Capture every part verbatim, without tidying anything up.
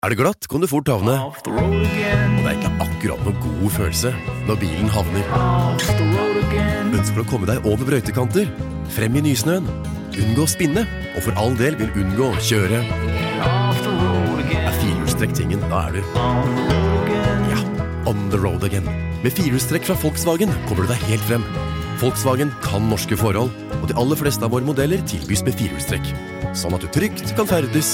Er det glatt, kan du fort havne. Og det er ikke akkurat noen god følelse når bilen havner. Ønsker du å komme deg over brøytekanter? Frem i nysnøen. Unngå å spinne, og for all del vil unngå å kjøre. Er firehjulstrekk tingen, da er du ja, on the road again. Med firehjulstrekk fra Volkswagen kommer du deg helt frem. Volkswagen kan norske forhold, og de aller fleste av våre modeller tilbys med firehjulstrekk. Sånn at du trygt kan ferdes.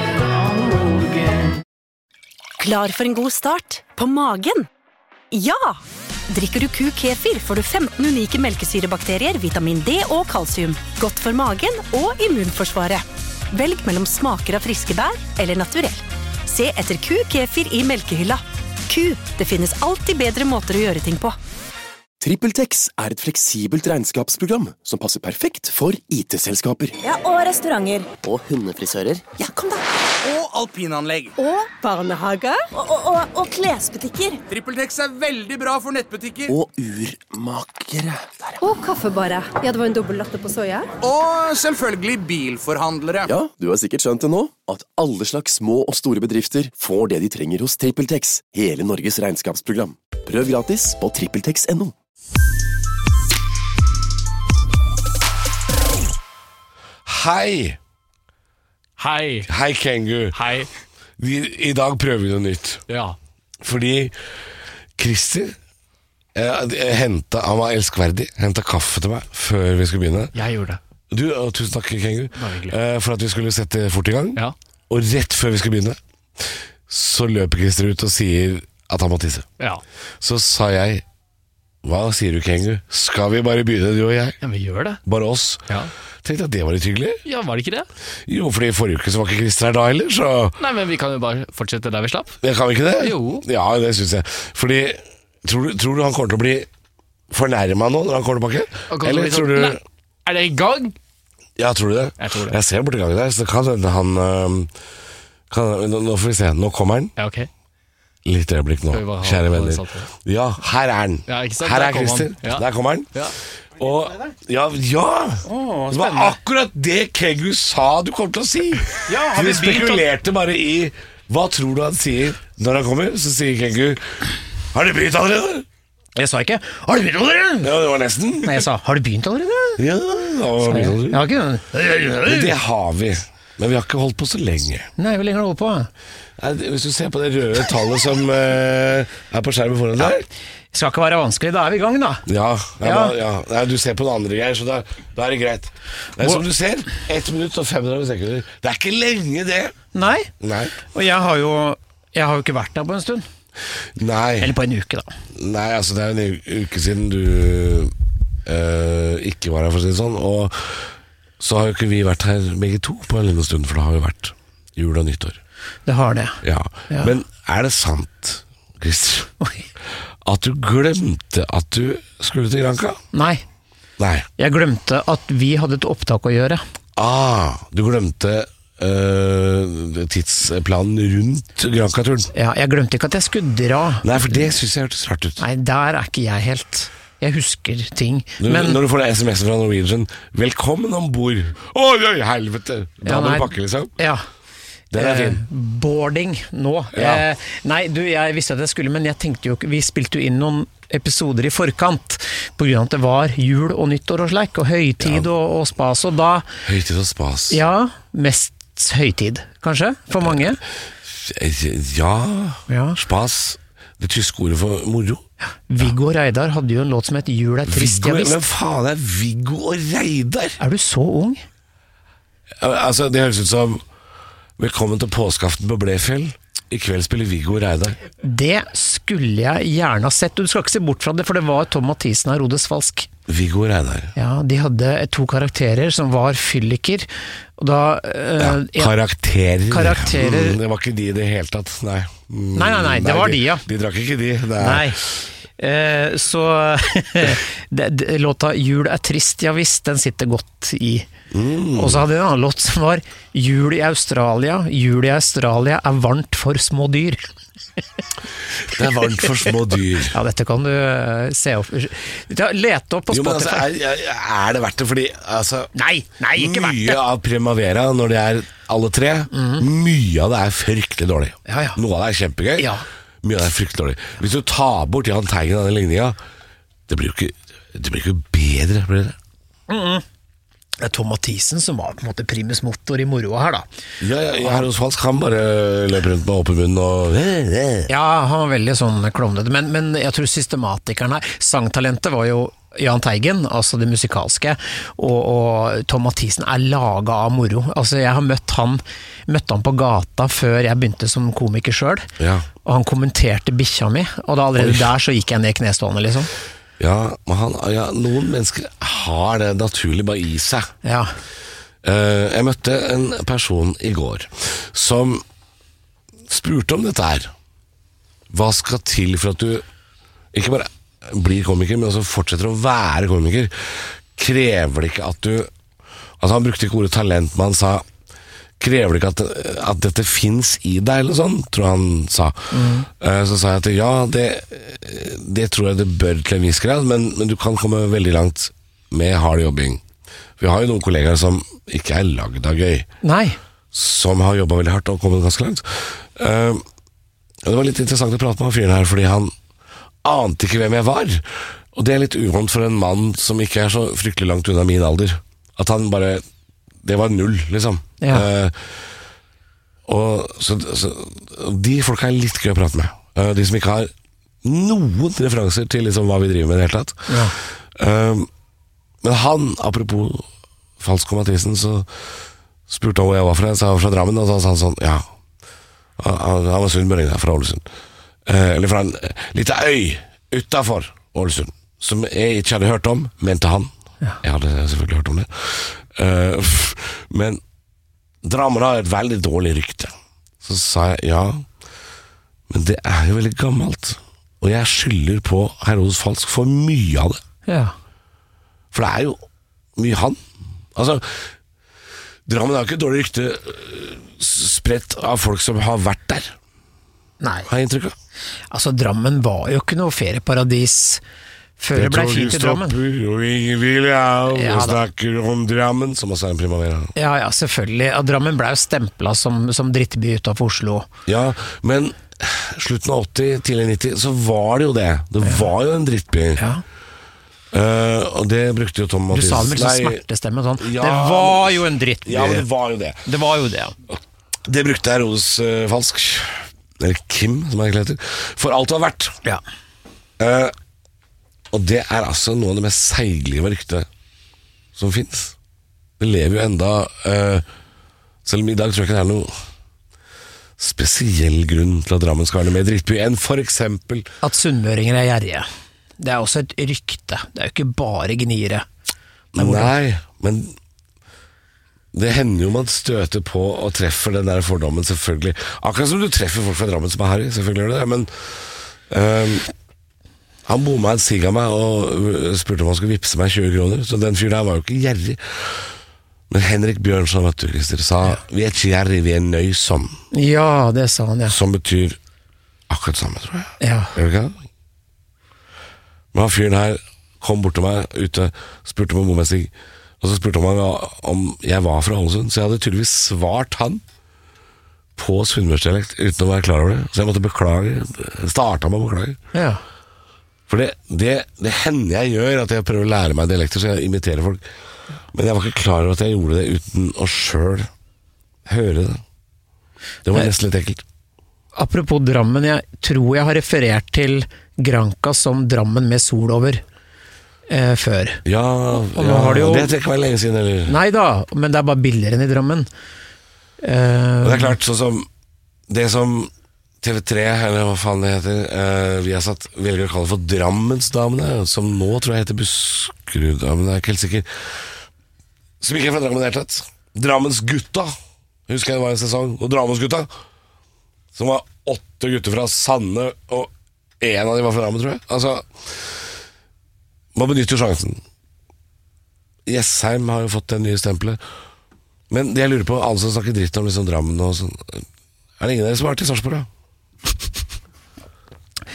Klar for en god start? På magen? Ja! Drikker du Q-kefir får du femten unike melkesyrebakterier, vitamin D og kalsium. Godt for magen og immunforsvaret. Velg mellom smaker av friske bær eller naturell. Se etter Q-kefir i melkehylla. Q, det finnes alltid bedre måter å gjøre ting på. TrippelTex er et fleksibelt regnskapsprogram som passer perfekt for I T-selskaper. Ja, og restauranter. Og hundefrisører. Ja, kom da. Og alpinanlegg. Og barnehager. Og, og, og, og klesbutikker. TrippelTex er veldig bra for nettbutikker. Og urmakere. Der, ja. Og kaffebarer. Ja, det var en dobbelt latte på soja. Og selvfølgelig bilforhandlere. Ja, du har sikkert skjønt det nå, at alle slags små og store bedrifter får det de trenger hos TrippelTex. Hele Norges regnskapsprogram. Prøv gratis på trippeltex punktum no. Hei! Hei. Hei, Kengu. Hei. Vi, I dag prøver vi noe nytt. Ja. Fordi Christer eh, hentet, han var elskverdig, hentet kaffe til meg før vi skulle begynne. Jeg gjorde det. Du, og tusen takk, Kengu, hyggelig. eh, for at vi skulle sette fort i gang. Ja. Og rett før vi skulle begynne, så løper Christer ut og sier at han må tisse. Ja. Så sa jeg, hva sier du, Kengu? Skal vi bare begynne, du og jeg? Ja, vi gjør det. Bare oss? Ja. Tenkte at det var litt hyggelig. Ja, var det ikke det? Jo, fordi i forrige uke så var ikke Christer her da heller, så... Nei, men vi kan jo bare fortsette der vi slapp. Det kan vi ikke det? Jo. Ja, det synes jeg. Fordi, tror du, tror du han kommer til å bli fornærmet nå når han kommer tilbake? Eller sånn, tror du... Nei, er det i gang? Ja, tror du det? Jeg tror det. Jeg ser bort i gangen der, så kan hende han... øh, kan, nå, nå får vi se, nå kommer han. Ja, ok. Litt øyeblikk nå, ha, kjære venner. Ja, her er han. Ja, ikke sant? Her Der er kom Christer. han. Ja. Der kommer han. Ja. Og, ja, ja. Åh, det var akkurat det Kengu sa du kom til å si. Ja, har vi vi begynt å- spekulerte bare i hva tror du han sier når han kommer. Så sier Kengu, har du begynt allerede? Jeg sa ikke, har du begynt allerede? Ja, det var nesten. Nei, jeg sa, har du begynt allerede? Ja, det var begynt allerede. Jeg har ikke... Men det har vi. Men vi har ikke holdt på så lenge. Nei, hvor lenge har du holdt på? Nei, hvis du ser på det røde tallet som uh, er på skjermen foran deg. Det skal ikke være vanskelig, da er vi i gang da. Ja, ja, Ja. da, ja. Nei, du ser på den andre greier, så da, da er det greit. Det er som du ser, ett minutt og femogtretive sekunder. Det er ikke lenge det. Nei, Nei. og jeg har jo, jeg har jo ikke vært der på en stund. Nei. Eller på en uke da. Nei, altså det er en u- uke siden du øh, ikke var her, for å si det sånn. Og så har jo ikke vi vært her begge to på en liten stund, for det har jo vært jul og nyttår. Det har det. Ja, Ja. men er det sant, Christer, Oi. at du glemte at du skulle til Granca? Nei, Nei. jeg glemte at vi hadde et opptak å gjøre. Ah, du glemte øh, tidsplanen rundt Granca-turen. Ja, jeg glemte ikke at jeg skulle dra. Nei, for det synes jeg hørtes rart ut. Nei, der er ikke jeg helt. Jeg husker ting. Når, Men, når du får en sms fra Norwegian, velkommen ombord. Å, oi, helvete. Da Ja, må nei. du pakke, liksom. ja. Den er fin. Eh, boarding nå. Ja. Eh, nei, du, jeg visste at jeg skulle, men jeg tenkte jo ikke, vi spilte jo inn noen episoder i forkant, på grunn av at det var jul og nyttår og slik, og høytid Ja. og, og spas, og da, Høytid og spas. ja, mest høytid, kanskje, for mange. Ja, Ja. spas. Det tyske ordet for moro. Viggo og Reidar hadde jo en låt som het Jul er trist, Viggo, jeg hvem visst. faen er Viggo og Reidar? Er du så ung? Altså, det høres ut som velkommen til påskeaften på Blefjell. I kveld spiller Viggo og Reidar. Det skulle jeg gjerne ha sett, du skal ikke se bort fra det, for det var Tom Mathisen og Herodes Falsk. Viggo og Reidar. Ja, de hadde to karakterer som var fylliker, og da... eh, Ja, en- karakterer. Karakterer. Mm, det var ikke de i det hele tatt, nei. Mm, Nei, nei, nei, det var de, ja. De drakk ikke de. Nei. Nei. Eh, så det, det, låta Jul er trist, ja visst, den sitter godt i. Mm. Og så hadde de en annen låt som var Jul i Australia, jul i Australia er varmt for små dyr. Det er varmt for små dyr. Ja, dette kan du uh, se opp. Lete opp på Jo, men altså, Spotify. er, er det verdt det? Fordi altså, Nei, nei, ikke verdt det. mye av Primavera, når det er alle tre, mye av det er fryktelig dårlig. Ja, ja. Noe av det er kjempegøy, Ja. mye av det er fryktelig dårlig. Hvis du tar bort Jahn Teigen av den ligninga, det blir jo ikke, det blir ikke bedre, blir det? Det er Tom Mathisen som var på en måte primus motor i moroa her, da. Ja, ja, ja, Herre hos Falsk, han bare løper rundt med åpen munn og Ja, han var veldig sånn klovnete, men, men jeg tror systematikeren her, sangtalentet var jo Jahn Teigen, altså det musikalske, og, og Tom Mathisen er laget av moro. Altså, jeg har møtt han, møtt han på gata før jeg begynte som komiker selv, Ja. og han kommenterte bikkja mi, og da allerede Oi. der så gikk jeg ned knestående, liksom. Ja, men han, ja, noen mennesker har det naturlig bare i seg. Ja. Eh, jeg møtte en person i går som spurte om dette her. Hva skal til for at du ikke bare blir komiker, men også fortsetter å være komiker? Krever det ikke at du Altså, han brukte ikke ordet talent, men han sa krever det ikke at, at dette finnes i deg, eller sånn, tror jeg han sa. Mm. Uh, så sa jeg at ja, det, det tror jeg det bør til en viss grad, men, men du kan komme veldig langt med hard jobbing. Vi har jo noen kollegaer som ikke er lagd av gøy, Nei. som har jobbet veldig hardt og kommet ganske langt. Uh, og det var litt interessant å prate med han fyren her, fordi han ante ikke hvem jeg var. Og det er litt uvant for en mann som ikke er så fryktelig langt unna min alder. At han bare det var null, liksom. Ja. Uh, og så, så de folka er litt gøy å prate med. Uh, de som ikke har noen referanser til liksom, hva vi driver med i det hele tatt. Ja. Uh, men han, apropos Falsk og Mathisen, så spurte han hvor jeg var fra. Så jeg var fra Drammen, og så sa han sånn, ja, han, han var sunnmøring der, fra Ålesund. Uh, eller fra en liten øy utenfor Ålesund, som jeg ikke hadde hørt om, mente han. Ja. Jeg hadde selvfølgelig hørt om det. Uh, men Drammen har et veldig dårlig rykte. Så sa jeg ja, men det er jo veldig gammelt, og jeg skylder på Herre hos Falsk for mye av det. Ja. For det er jo mye han. Altså, Drammen har ikke et dårlig rykte spredt av folk som har vært der. Nei. Har jeg inntrykk av. Altså, Drammen var jo ikke noe ferieparadis før det ble fint i Drammen. Og ingen vil jeg, Ja, og da. snakker om Drammen, som også er en Primavera. Ja, ja, selvfølgelig. Ja, Drammen ble jo stemplet som, som drittby utenfor Oslo. Ja, men slutten av åtti, tidlig nitti, så var det jo det. Det var jo en drittby. Ja. Uh, og det brukte jo Tom Du Mathisen. sa det med sånn Nei, smertestemme sånn. Ja, det var jo en drittby. Ja, men det var jo det. Det var jo det, ja. Det brukte jeg hos uh, Falsk. Eller Kim, som han egentlig heter. For alt det har vært. Ja. Uh, og det er altså noe av det mest seiglive ryktet som finnes. Det lever jo enda uh, selv om i dag tror jeg ikke det er noe spesiell grunn til at Drammen skal være noe mer drittby enn for eksempel At sunnmøringer er gjerrige. Det er også et rykte. Det er jo ikke bare gniere. Nei, men det hender jo man støter på og treffer den der fordommen, selvfølgelig. Akkurat som du treffer folk fra Drammen som er harry, selvfølgelig gjør det det, men uh, han bomma en sigg av meg og spurte om han skulle vippse meg tjue kroner, så den fyren der var jo ikke gjerrig. Men Henrik Bjørnson, vet du, Christer, sa vi er ikke gjerrig, vi er nøysom. Ja, det sa han, ja. Som betyr akkurat samme, tror jeg. Ja. Gjør det ikke det? Men han fyren her kom bort til meg ute, spurte om en sigg, og så spurte han om jeg var fra Ålesund, så jeg hadde tydeligvis svart han på sunnmørsdialekt uten å være klar over det. Så jeg måtte beklage, starta med å beklage. Ja. For det, det, det hender jeg gjør, at jeg prøver å lære meg dialekter, så jeg imiterer folk. Men jeg var ikke klar over at jeg gjorde det uten å selv høre det. Det var nesten litt ekkelt. Apropos Drammen, jeg tror jeg har referert til Granca som Drammen med sol over eh, før. Ja, nå ja har det jo- det trekker ikke være lenge siden, eller? Nei da, men det er bare billigere enn i Drammen. Eh, Og det er klart, sånn som det som T V tre, eller hva faen det heter, eh, vi har satt velger å kalle for Drammensdamene, som nå tror jeg heter Buskeruddamene, jeg er ikke helt sikker. Som ikke er fra Drammen i det hele tatt. Drammensgutta, husker jeg det var en sesong, og Drammensgutta, som var åtte gutter fra Sande, og en av dem var fra Drammen, tror jeg. Altså, man benytter jo sjansen. Jessheim har jo fått det nye stempelet. Men det jeg lurer på, alle som snakker dritt om liksom Drammen og sånn, er det ingen av dere som har vært i Sarpsborg, da?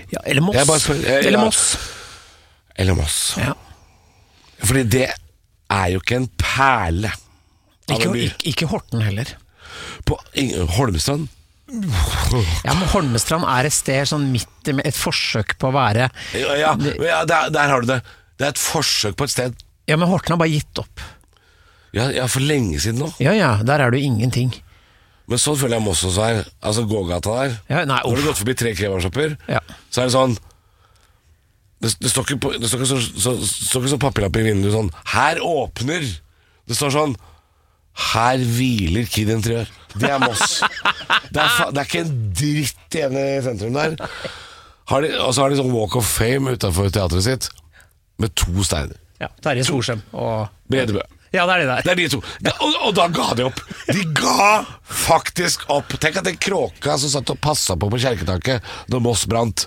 Ja, eller Moss. Jeg bare spør, jeg, eller ja. Moss. Eller Moss. Ja. Fordi det er jo ikke en perle av Ikke, en by. ikke, ikke Horten heller. På Ing- Holmestrand. Ja, men Holmestrand er et sted sånn midt i et forsøk på å være. Ja, ja, ja der, der har du det. Det er et forsøk på et sted. Ja, men Horten har bare gitt opp. Ja, ja, for lenge siden nå. Ja, ja, der er det jo ingenting. Men sånn føler jeg Moss også er. Altså gågata der. Ja, nei, Når du uff. har gått forbi tre kebabshopper, Ja. så er det sånn Det, det står ikke, på, det står ikke så, så, står ikke så papirlapp i vinduet sånn Her åpner. Det står sånn Her hviler Kid Interiør. Det er Moss. Det er, fa, det er ikke en dritt igjen i sentrum der. Har de, og så har de sånn Walk of Fame utenfor teatret sitt med to steiner. Ja, Terje Storsem og Bredebø. Ja, det er de der. Det er de to. Ja, og, og da ga de opp. De ga faktisk opp. Tenk at den kråka som satt og passa på på kjerketaket da Moss brant.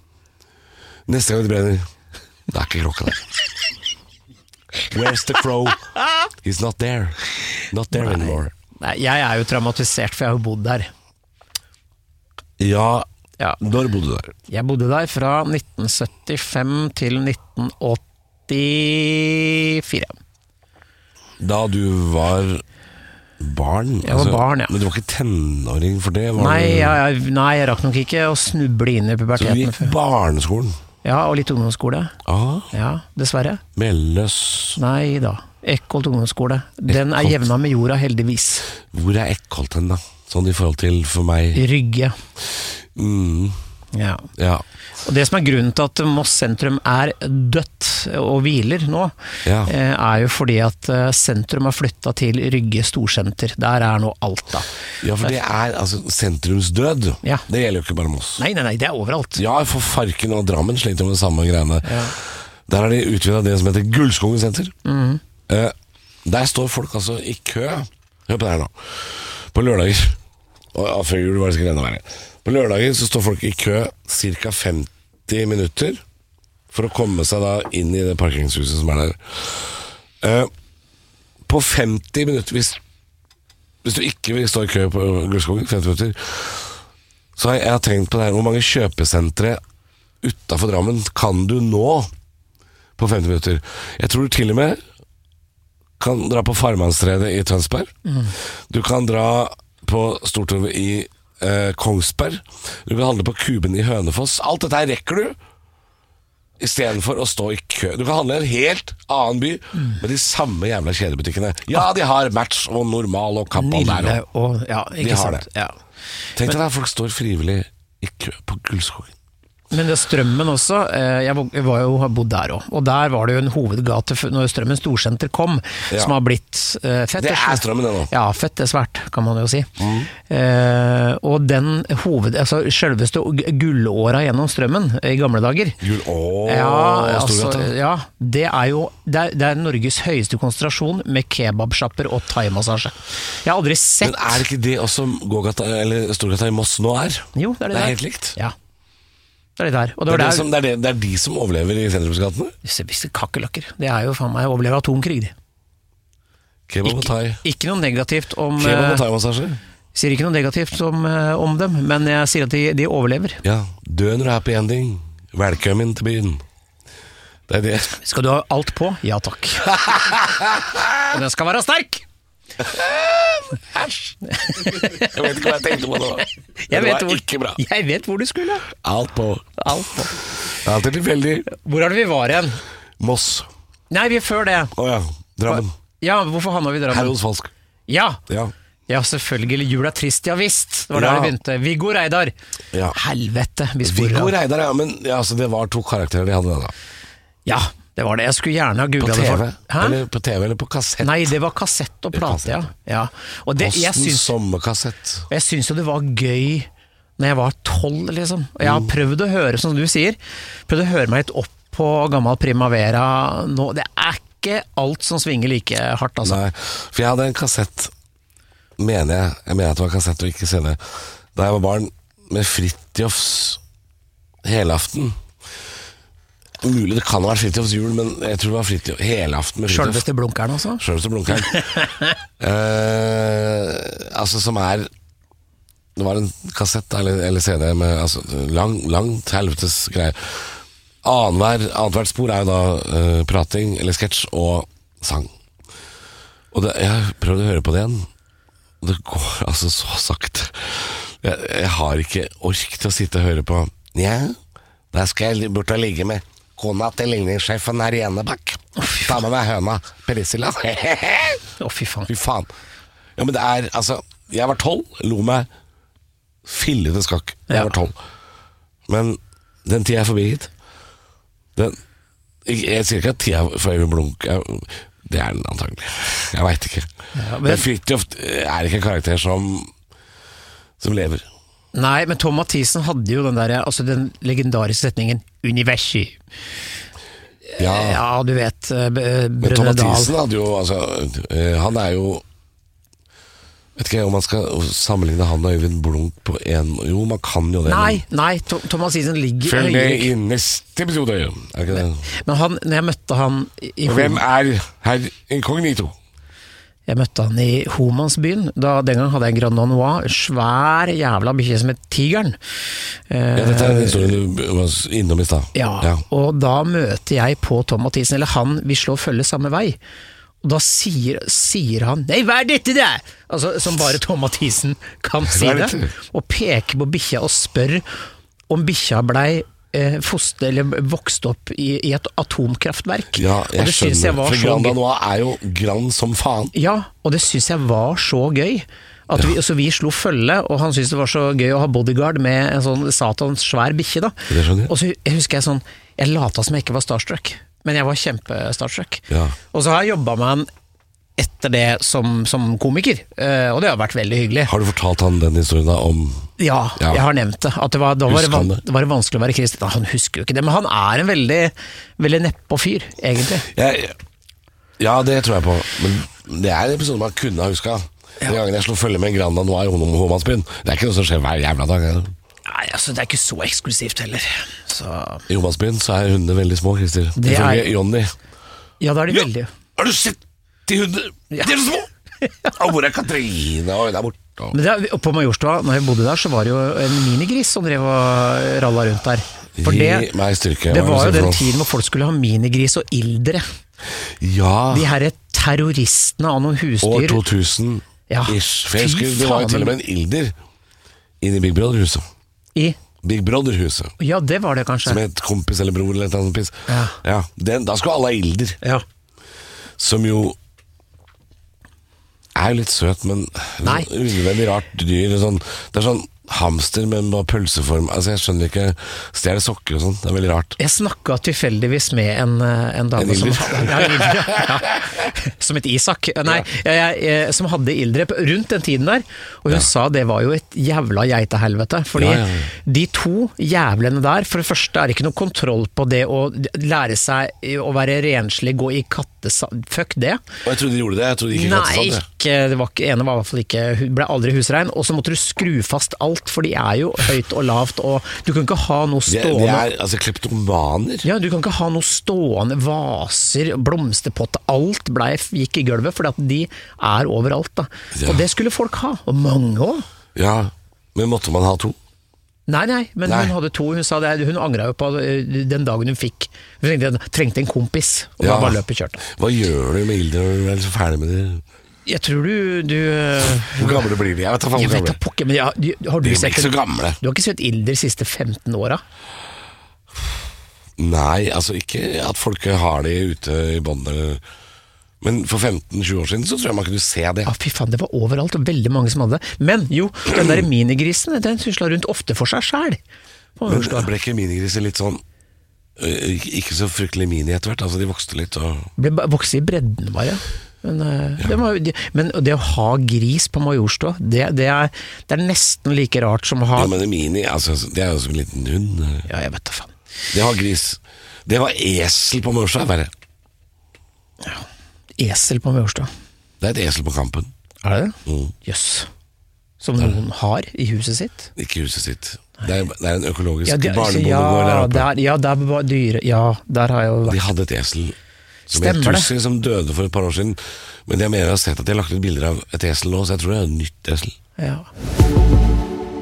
Neste gang det brenner, det er ikke kråka der. Where's the crow? He's not there. Not there Nei. anymore. Nei, jeg er jo traumatisert, for jeg har jo bodd der. Ja, Ja. når bodde du der? Jeg bodde der fra nitten syttifem til nitten åttifire. Da du var barn? Jeg var barn, ja. Men du var ikke tenåring for det? Var Nei, du, jeg, nei, jeg rakk nok ikke å snuble inn i så du puberteten gikk før. barneskolen? Ja, og litt ungdomsskole. Ah, Ja, dessverre. Melløs. Nei da. Eckholt ungdomsskole. Den er Eckholt. jevna med jorda, heldigvis. Hvor er Eckholt hen, da? Sånn i forhold til for meg. Rygge. Mm, Ja. ja. Og det som er grunnen til at Moss sentrum er dødt og hviler nå, Ja. eh, er jo fordi at eh, sentrum har flytta til Rygge storsenter. Der er nå Alta. Ja, for det er altså sentrumsdød. Ja. Det gjelder jo ikke bare Moss. Nei, nei, nei, det er overalt. Ja, for Farken og Drammen sliter med det samme greiene. Der har de utvidet det som heter Gullskogen senter. Mhm. eh, Der står folk altså i kø. Hør på det her nå. På lørdager, og ja, før jul var det sikkert enda verre. På lørdager så står folk i kø ca. femti minutter for å komme seg da inn i det parkingshuset som er der. Eh, på femti minutter hvis, hvis du ikke vil stå i kø på Gullskogen femti minutter, så har jeg, jeg har tenkt på det her. Hvor mange kjøpesentre utenfor Drammen kan du nå på femti minutter? Jeg tror du til og med kan dra på Farmannstredet i Tønsberg. Mm. Du kan dra på Stortorvet i eh, Kongsberg. Du kan handle på Kuben i Hønefoss. Alt dette her rekker du i stedet for å stå i kø. Du kan handle i en helt annen by med de samme jævla kjedebutikkene. Ja, de har Match og Normal og Kappa der Nille også. og Ja, ikke De har sant. det. Ja. Tenk deg der folk står frivillig i kø på Gullskogen. Men det Strømmen også, eh, jeg var- jeg var jo har bodd der òg, og der var det jo en hovedgate f- når Strømmen storsenter kom, Ja. som har blitt eh, fett. Det er Strømmen det nå. Ja, fett er svært, kan man jo si. Mm. Eh, og den hoved... Altså selveste gu- gullåra gjennom Strømmen i gamle dager. Gull, åh, Ja, altså, Storgata. ja, det er jo det er, det er Norges høyeste konsentrasjon med kebabsjapper og thaimassasje. Jeg har aldri sett Men er det ikke det også gågata, eller Storgata i Moss nå er? Jo, det er det, Det er der. helt likt. Ja. Det er det der. Og Det det er, var det, der som, det, er det, det er de som overlever i sentrumsgatene. Disse visse kakerlakker. Det er jo faen meg å overleve atomkrig. de. Kebab og thai. Ikke, ikke noe negativt om Kebab og eh, thaimassasje. Sier ikke noe negativt om, eh, om dem, men jeg sier at de, de overlever. Ja, dø når du er happy ending. Velkommen til byen. Det er det. Skal du ha alt på? Ja takk. Og den skal være sterk! Æsj! Jeg vet ikke hva jeg tenkte på nå. Jeg Det vet, var hvor, ikke bra. jeg vet hvor du skulle. Alt på. Alt på. Alt er tilfeldig. Hvor er det vi var igjen? Moss. Nei, vi er før det. Å ja. Drammen. Ja, hvorfor havna vi i Drammen? Herodes Falsk. Ja, Ja. ja, selvfølgelig. Jul er trist, ja visst. Det var Ja. der vi begynte. Viggo Reidar. Ja. Helvete. Vi sporer Viggo av. Reidar, ja. Men ja, altså, det var to karakterer de hadde da. Ja, det var det. Jeg skulle gjerne ha På googla T det. V. For. Hæ? Eller på T V eller på kassett. Nei, det var kassett og plate, ja. ja. Og det, jeg Postens syns sommerkassett. Jeg syns jo det var gøy når jeg var tolv, liksom. Og jeg har Mm. prøvd å høre, som du sier, prøvd å høre meg litt opp på gammel Primavera nå. Det er ikke alt som svinger like hardt, altså. Nei, for jeg hadde en kassett, mener jeg, jeg mener at det var kassett og ikke C D, da jeg var barn, med Fridtjofs helaften. Mulig det kan ha vært Fridtjofs jul, men jeg tror det var Fridtjof helaften med Fridtjof. Sjølveste blunkeren, altså. Sjølveste blunkeren. eh, altså som er det var en kassett eller, eller C D med altså, lang, langt helvetes greier. Annenhver, annethvert spor er jo da uh, prating eller sketsj og sang. Og det, jeg prøvde å høre på det igjen. Det går altså så sakte. Jeg, jeg har ikke ork til å sitte og høre på. Ja, da skal jeg bort og ligge med kona til ligningssjefen her i Enebakk. Ta med meg høna, Priscilla. Å, fy faen. Fy faen. Ja, men det er, altså, jeg var tolv, lo meg fillete skakk. Jeg Ja. var tolv. Men den tida er forbi hit. Den, jeg, jeg sier ikke at tida for Øyvind Blunk jeg, det er den antagelig. Jeg vet ikke. Ja, men- men Fridtjof er ikke en karakter som som lever. Nei, men Tom Mathisen hadde jo den der, altså den legendariske setningen Universi. Ja, Ja, du vet, eh, B- eh, men Tom Brødre Dal. Mathisen hadde jo altså, eh, han er jo vet ikke om man skal sammenligne han og Øyvind Blunk på en. Jo, man kan jo det. Nei, nei, Tom, Tom Mathisen ligger Følg det høyere. i neste episode. Er det ikke det? Men han, når jeg møtte han i, i Og hvem er herr inkognito? Jeg møtte han i Homansbyen. Da, den gang hadde jeg en Grand Noir, svær jævla bikkje som het Tigeren. Eh, Ja, dette er en historie du var innom i stad. ja, og da møter jeg på Tom Mathisen, eller han, vi slår følge samme vei. Og da sier, sier han, nei, hva er dette der? Altså, som bare Tom Mathisen kan si Hva er det. dette? Og peker på bikkja og spør om bikkja blei eh, foster, eller vokst opp i, i et atomkraftverk. Ja, og jeg det synes jeg skjønner. var For så Grand gøy. Danois er jo grann som faen. Ja, og det synes jeg var så gøy. At vi, så vi slo følge, og han syntes det var så gøy å ha bodyguard med en sånn satans svær bikkje da. Det skjønner jeg. Og så jeg husker jeg sånn, jeg lata som jeg ikke var starstruck, men jeg var kjempe-starstruck. Ja. Og så har jeg jobbet med han etter det som, som komiker, eh, og det har vært veldig hyggelig. Har du fortalt han den historien da om Ja, Ja. jeg har nevnt det. At det var, da var det, Husker han van, det? det var det vanskelig å være kristen. Han husker jo ikke det, men han er en veldig, veldig neppe fyr, egentlig. jeg, Ja, det tror jeg på. Men det er en episode man kunne ha huska. Den gangen jeg slo følge med en Grand Danois i Homansbyen. Det er ikke noe som skjer hver jævla dag. er det? Nei, altså, det er ikke så eksklusivt heller. Så, I Homansbyen så er hundene veldig små, Christer. Det er- Ifølge Jonny. ja, da er de Ja. veldig... Har du sett de hundene? Ja. De er så små! Og hvor er Katrine? Oi, der borte. Og- Men det, og på Majorstua, når jeg bodde der, så var det jo en minigris som drev og ralla rundt der. For Gi det, meg styrke. det hva var er jo det den for noe? tiden hvor folk skulle ha minigris og ildre. Ja, De her terroristene av noen år husdyr. to tusen Ja, ish. For jeg fy husker det var jo faen, til og med en ilder inne i Big Brother-huset. I, Big Brother-huset. ja, det var det Som kanskje. het kompis eller bror eller et eller annet piss. Ja. Ja, den, da skulle alle ha ilder. Ja. Som jo er jo litt søt, men Nei. sånn unødvendig rart dyr. Sånn, det er sånn hamster med bare pølseform. Altså Jeg skjønner ikke. Stjeler sokker og sånn. Det er veldig rart. Jeg snakka tilfeldigvis med en, eh, en dame En som, ilder? ja, en ilder, ja. Som het Isak. Nei, jeg, jeg, jeg, som hadde ildre på- rundt den tiden der. Og hun Ja. sa det var jo et jævla geitehelvete. Fordi Ja, ja, ja. de to jævlene der, for det første er det ikke noe kontroll på det å lære seg å være renslig, gå i kattesa... Fuck det. Og jeg trodde de gjorde det. Jeg trodde de ikke Nei, kattesand det. ikke, det var ikke, ene var i hvert fall ikke, ble aldri husrein. Og så måtte du skru fast alt, for de er jo høyt og lavt, og du kan ikke ha noe De, stående. de er altså kleptomaner. Ja, du kan ikke ha noe stående, vaser, blomsterpott, alt ble, gikk i gulvet, for de er overalt da. Ja. Og det skulle folk ha, og mange også. Ja, men måtte man ha to? Nei, nei, men Nei. hun hadde to, hun sa det, hun angret jo på eh, den dagen hun fikk, hun trengte, trengte en kompis, og Ja. da var løpet kjørt. Hva gjør du med ilder når du er så ferdig med det? Jeg tror du, du eh, Hvor gamle blir de? Jeg vet da faen jeg hvor vet da gamle. pokker, men ja, du, har du De blir sett ikke så gamle. Du har ikke sett ilder de siste femten åra? Nei, altså ikke at folk har de ute i båndet. Men for femten tjue år siden så tror jeg man kunne se det. Ja, fy faen, det var overalt, og veldig mange som hadde det. Men jo, den der minigrisen, den sysla rundt ofte for seg sjæl. Men ble ikke minigriser litt sånn øh, ikke så fryktelig mini etter hvert? Altså de vokste litt og Ble ba- vokste i bredden bare. Men, eh, det var, jo- de, men det å ha gris på Majorstua, det, det, er, det er nesten like rart som å ha Ja, men det mini, altså det er jo som en liten hund. Ja, jeg vet da faen. Det var gris. Det var esel på Majorstua, verre. Esel på Majorstua. Det er et esel på Kampen. Er det det? Mm. Jøss. Som noen har i huset sitt? Ikke huset sitt. Det er, det er en økologisk Ja, det- barnebondegård der ja, oppe. der, ja, der var dyre. Ja, der har jeg jo De vært. hadde et esel som Stemmer het det. Tussi, som døde for et par år siden. Men jeg mener jeg har sett at de har lagt ut bilder av et esel nå, så jeg tror det er et nytt esel. Ja.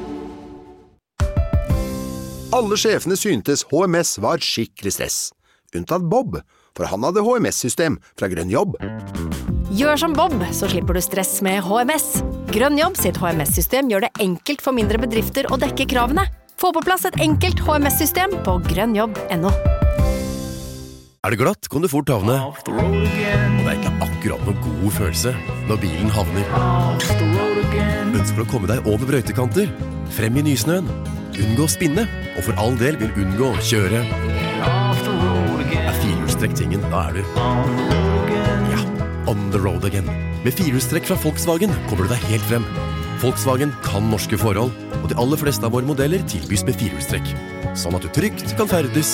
Alle sjefene syntes H M S var skikkelig stress. Unntatt Bob, for han hadde H M S-system fra Grønn Jobb. Gjør som Bob, så slipper du stress med H M S. Grønn Jobb sitt H M S-system gjør det enkelt for mindre bedrifter å dekke kravene. Få på plass et enkelt H M S-system på grønnjobb punktum no. Er det glatt, kan du fort havne. Og det er ikke akkurat noen god følelse når bilen havner. Ønsker å komme deg over brøytekanter, frem i nysnøen, unngå å spinne, og for all del vil unngå å kjøre. Er firehjulstrekk tingen, da er du ja, on the road again. Med firehjulstrekk fra Volkswagen kommer du deg helt frem. Volkswagen kan norske forhold, og de aller fleste av våre modeller tilbys med firehjulstrekk. Sånn at du trygt kan ferdes.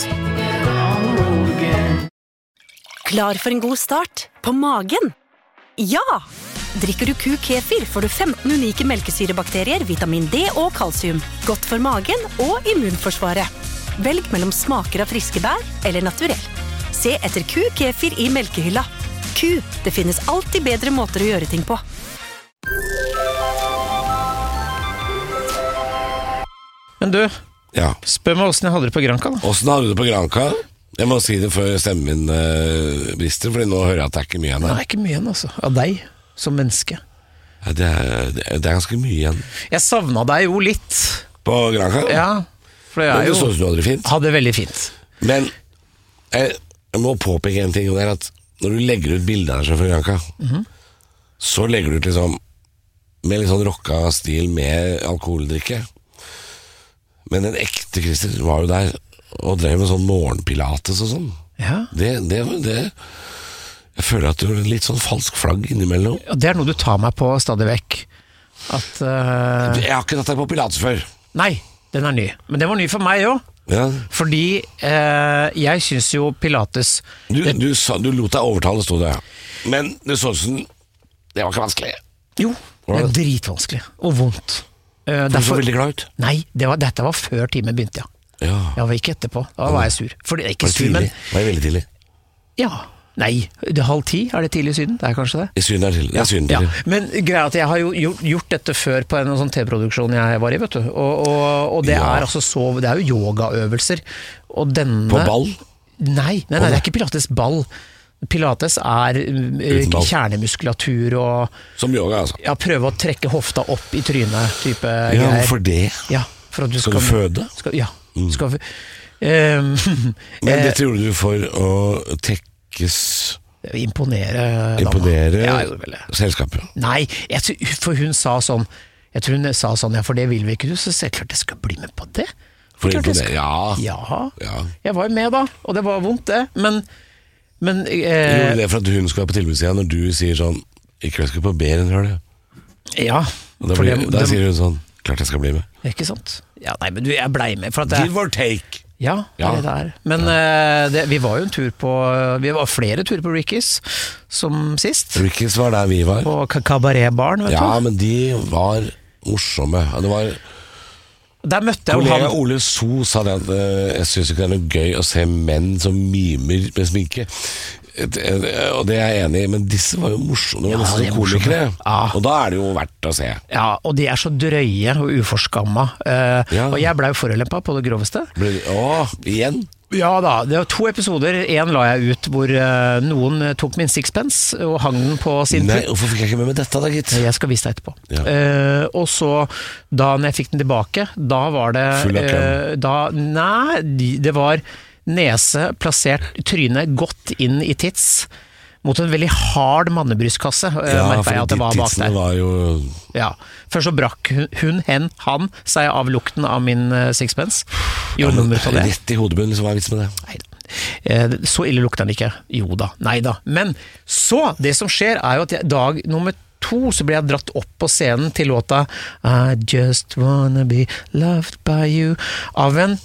Klar for en god start? På magen? Ja! Drikker du Q-kefir får du femten unike melkesyrebakterier, vitamin D og kalsium. Godt for magen og immunforsvaret. Velg mellom smaker av friske bær eller naturell. Se etter Q-kefir i melkehylla. Q, det finnes alltid bedre måter å gjøre ting på. Men du, Ja. spør meg hvordan jeg hadde det på Granca da. Hvordan hadde du det på Granca? Jeg må si det før stemmen min uh, brister, fordi nå hører jeg at det er ikke mye igjen Det her. er ikke mye igjen altså, av deg som menneske. Ja, det, er, det er ganske mye igjen. Jeg savnet deg jo litt. På Granca? Ja, for jeg Men er du jo så ut som du hadde det fint. hadde det veldig fint. Men jeg, jeg må påpeke en ting, og det er at når du legger ut bilder av deg selv fra Granca, Mhm. så legger du ut liksom med litt sånn rocka stil med alkoholdrikke. Men en ekte Christer var jo der og drev med sånn morgenpilates og sånn. Ja. Det, det, det Jeg føler at du har litt sånn falsk flagg innimellom. Og det er noe du tar meg på stadig vekk. At uh, Jeg har ikke tatt deg på pilates før. Nei, den er ny. Men den var ny for meg òg. Ja. Fordi uh, jeg syns jo pilates Du, du, sa, du lot deg overtale, sto det. Men det så ut som det var ikke vanskelig. Jo, det er dritvanskelig og vondt. Uh, Du så veldig glad ut. Nei, det var, dette var før timen begynte, ja. Ja. Jeg var ikke etterpå. Da var jeg sur. For det er ikke Var det sur, men tidlig? Var det veldig tidlig? ja. Nei, det er halv ti. Er det tidlig i Syden? Det er kanskje det. I Syden er det tidlig. Det er Syden Ja. tidlig. Men greia er at jeg har jo gjort, gjort dette før på en sånn T V-produksjon jeg var i, vet du. Og, og, og det Ja. er altså så Det er jo yogaøvelser. Og denne På ball? Nei, nei, nei, det er ikke pilates ball. Pilates er eh, Uten ball. kjernemuskulatur og Som yoga, altså. ja, prøve å trekke hofta opp i trynet type Ja, greier. hvorfor det? Ja, for at du Skal skal, du føde? Skal, ja. Skal, vi- Ehm, Men eh, dette gjorde du for å tekkes imponere dama. Imponere Ja, jeg gjorde vel det. selskapet. Nei, jeg, tror- for hun sa sånn Jeg tror hun sa sånn, ja, for det vil vi ikke du. Så sa jeg, klart jeg skal bli med på det. For å Klart jeg imponere, skal- ja. Ja, Ja. jeg var jo med da, og det var vondt det. Men, men Gjorde eh, du det for at hun skal være på tilbudssida når du sier sånn Ikke jeg skal på bedre enn høl, ja. og da, for blir, det- da det- sier hun sånn Klart jeg skal bli med. Ikke sant? Ja, nei, men du, jeg blei med. For at det, Give or take. ja, det Ja. er det det er. Men eh, det, vi var jo en tur på Vi var flere turer på Ricky's som sist. Ricky's var der vi var. På ka- kabaretbaren, vet Ja, du. men de var morsomme. Det var Der møtte jeg jo Kollega han. Ole So sa det at eh, jeg syns ikke det er noe gøy å se menn som mimer med sminke. Et- et- Og det er jeg enig i, men disse var jo morsomme. Det var Ja, nesten de er komikere. morsomme. Ja. Og da er det jo verdt å se. Ja, og de er så drøye og uforskamma. Eh, Ja. Og jeg blei jo forulempa på det groveste. Ble- Å, igjen? Ja da, det var to episoder. En la jeg ut hvor eh, noen tok min sixpence og hang den på sin Nei, pult. hvorfor fikk jeg ikke med meg dette da, gitt? Jeg skal vise deg etterpå. Ja. Eh, og så, da når jeg fikk den tilbake, da var det Full av køm. eh, da, Nei, de- det var nese plassert, trynet godt inn i tits, mot en veldig hard mannebrystkasse, eh, Ja, merket for jeg at det de var bak tidsene der. var jo Ja. Først så brakk hun, hun, hen, han seg av lukten av min eh, sixpence. ja, Gjorde men nummer ut av det. rett i hodebunnen, liksom, hva er vitsen med det? Neida. Eh, Så ille lukter den ikke. Jo da, nei da. Men så, det som skjer er jo at jeg, dag nummer to så ble jeg dratt opp på scenen til låta I Just Wanna Be Loved By You av en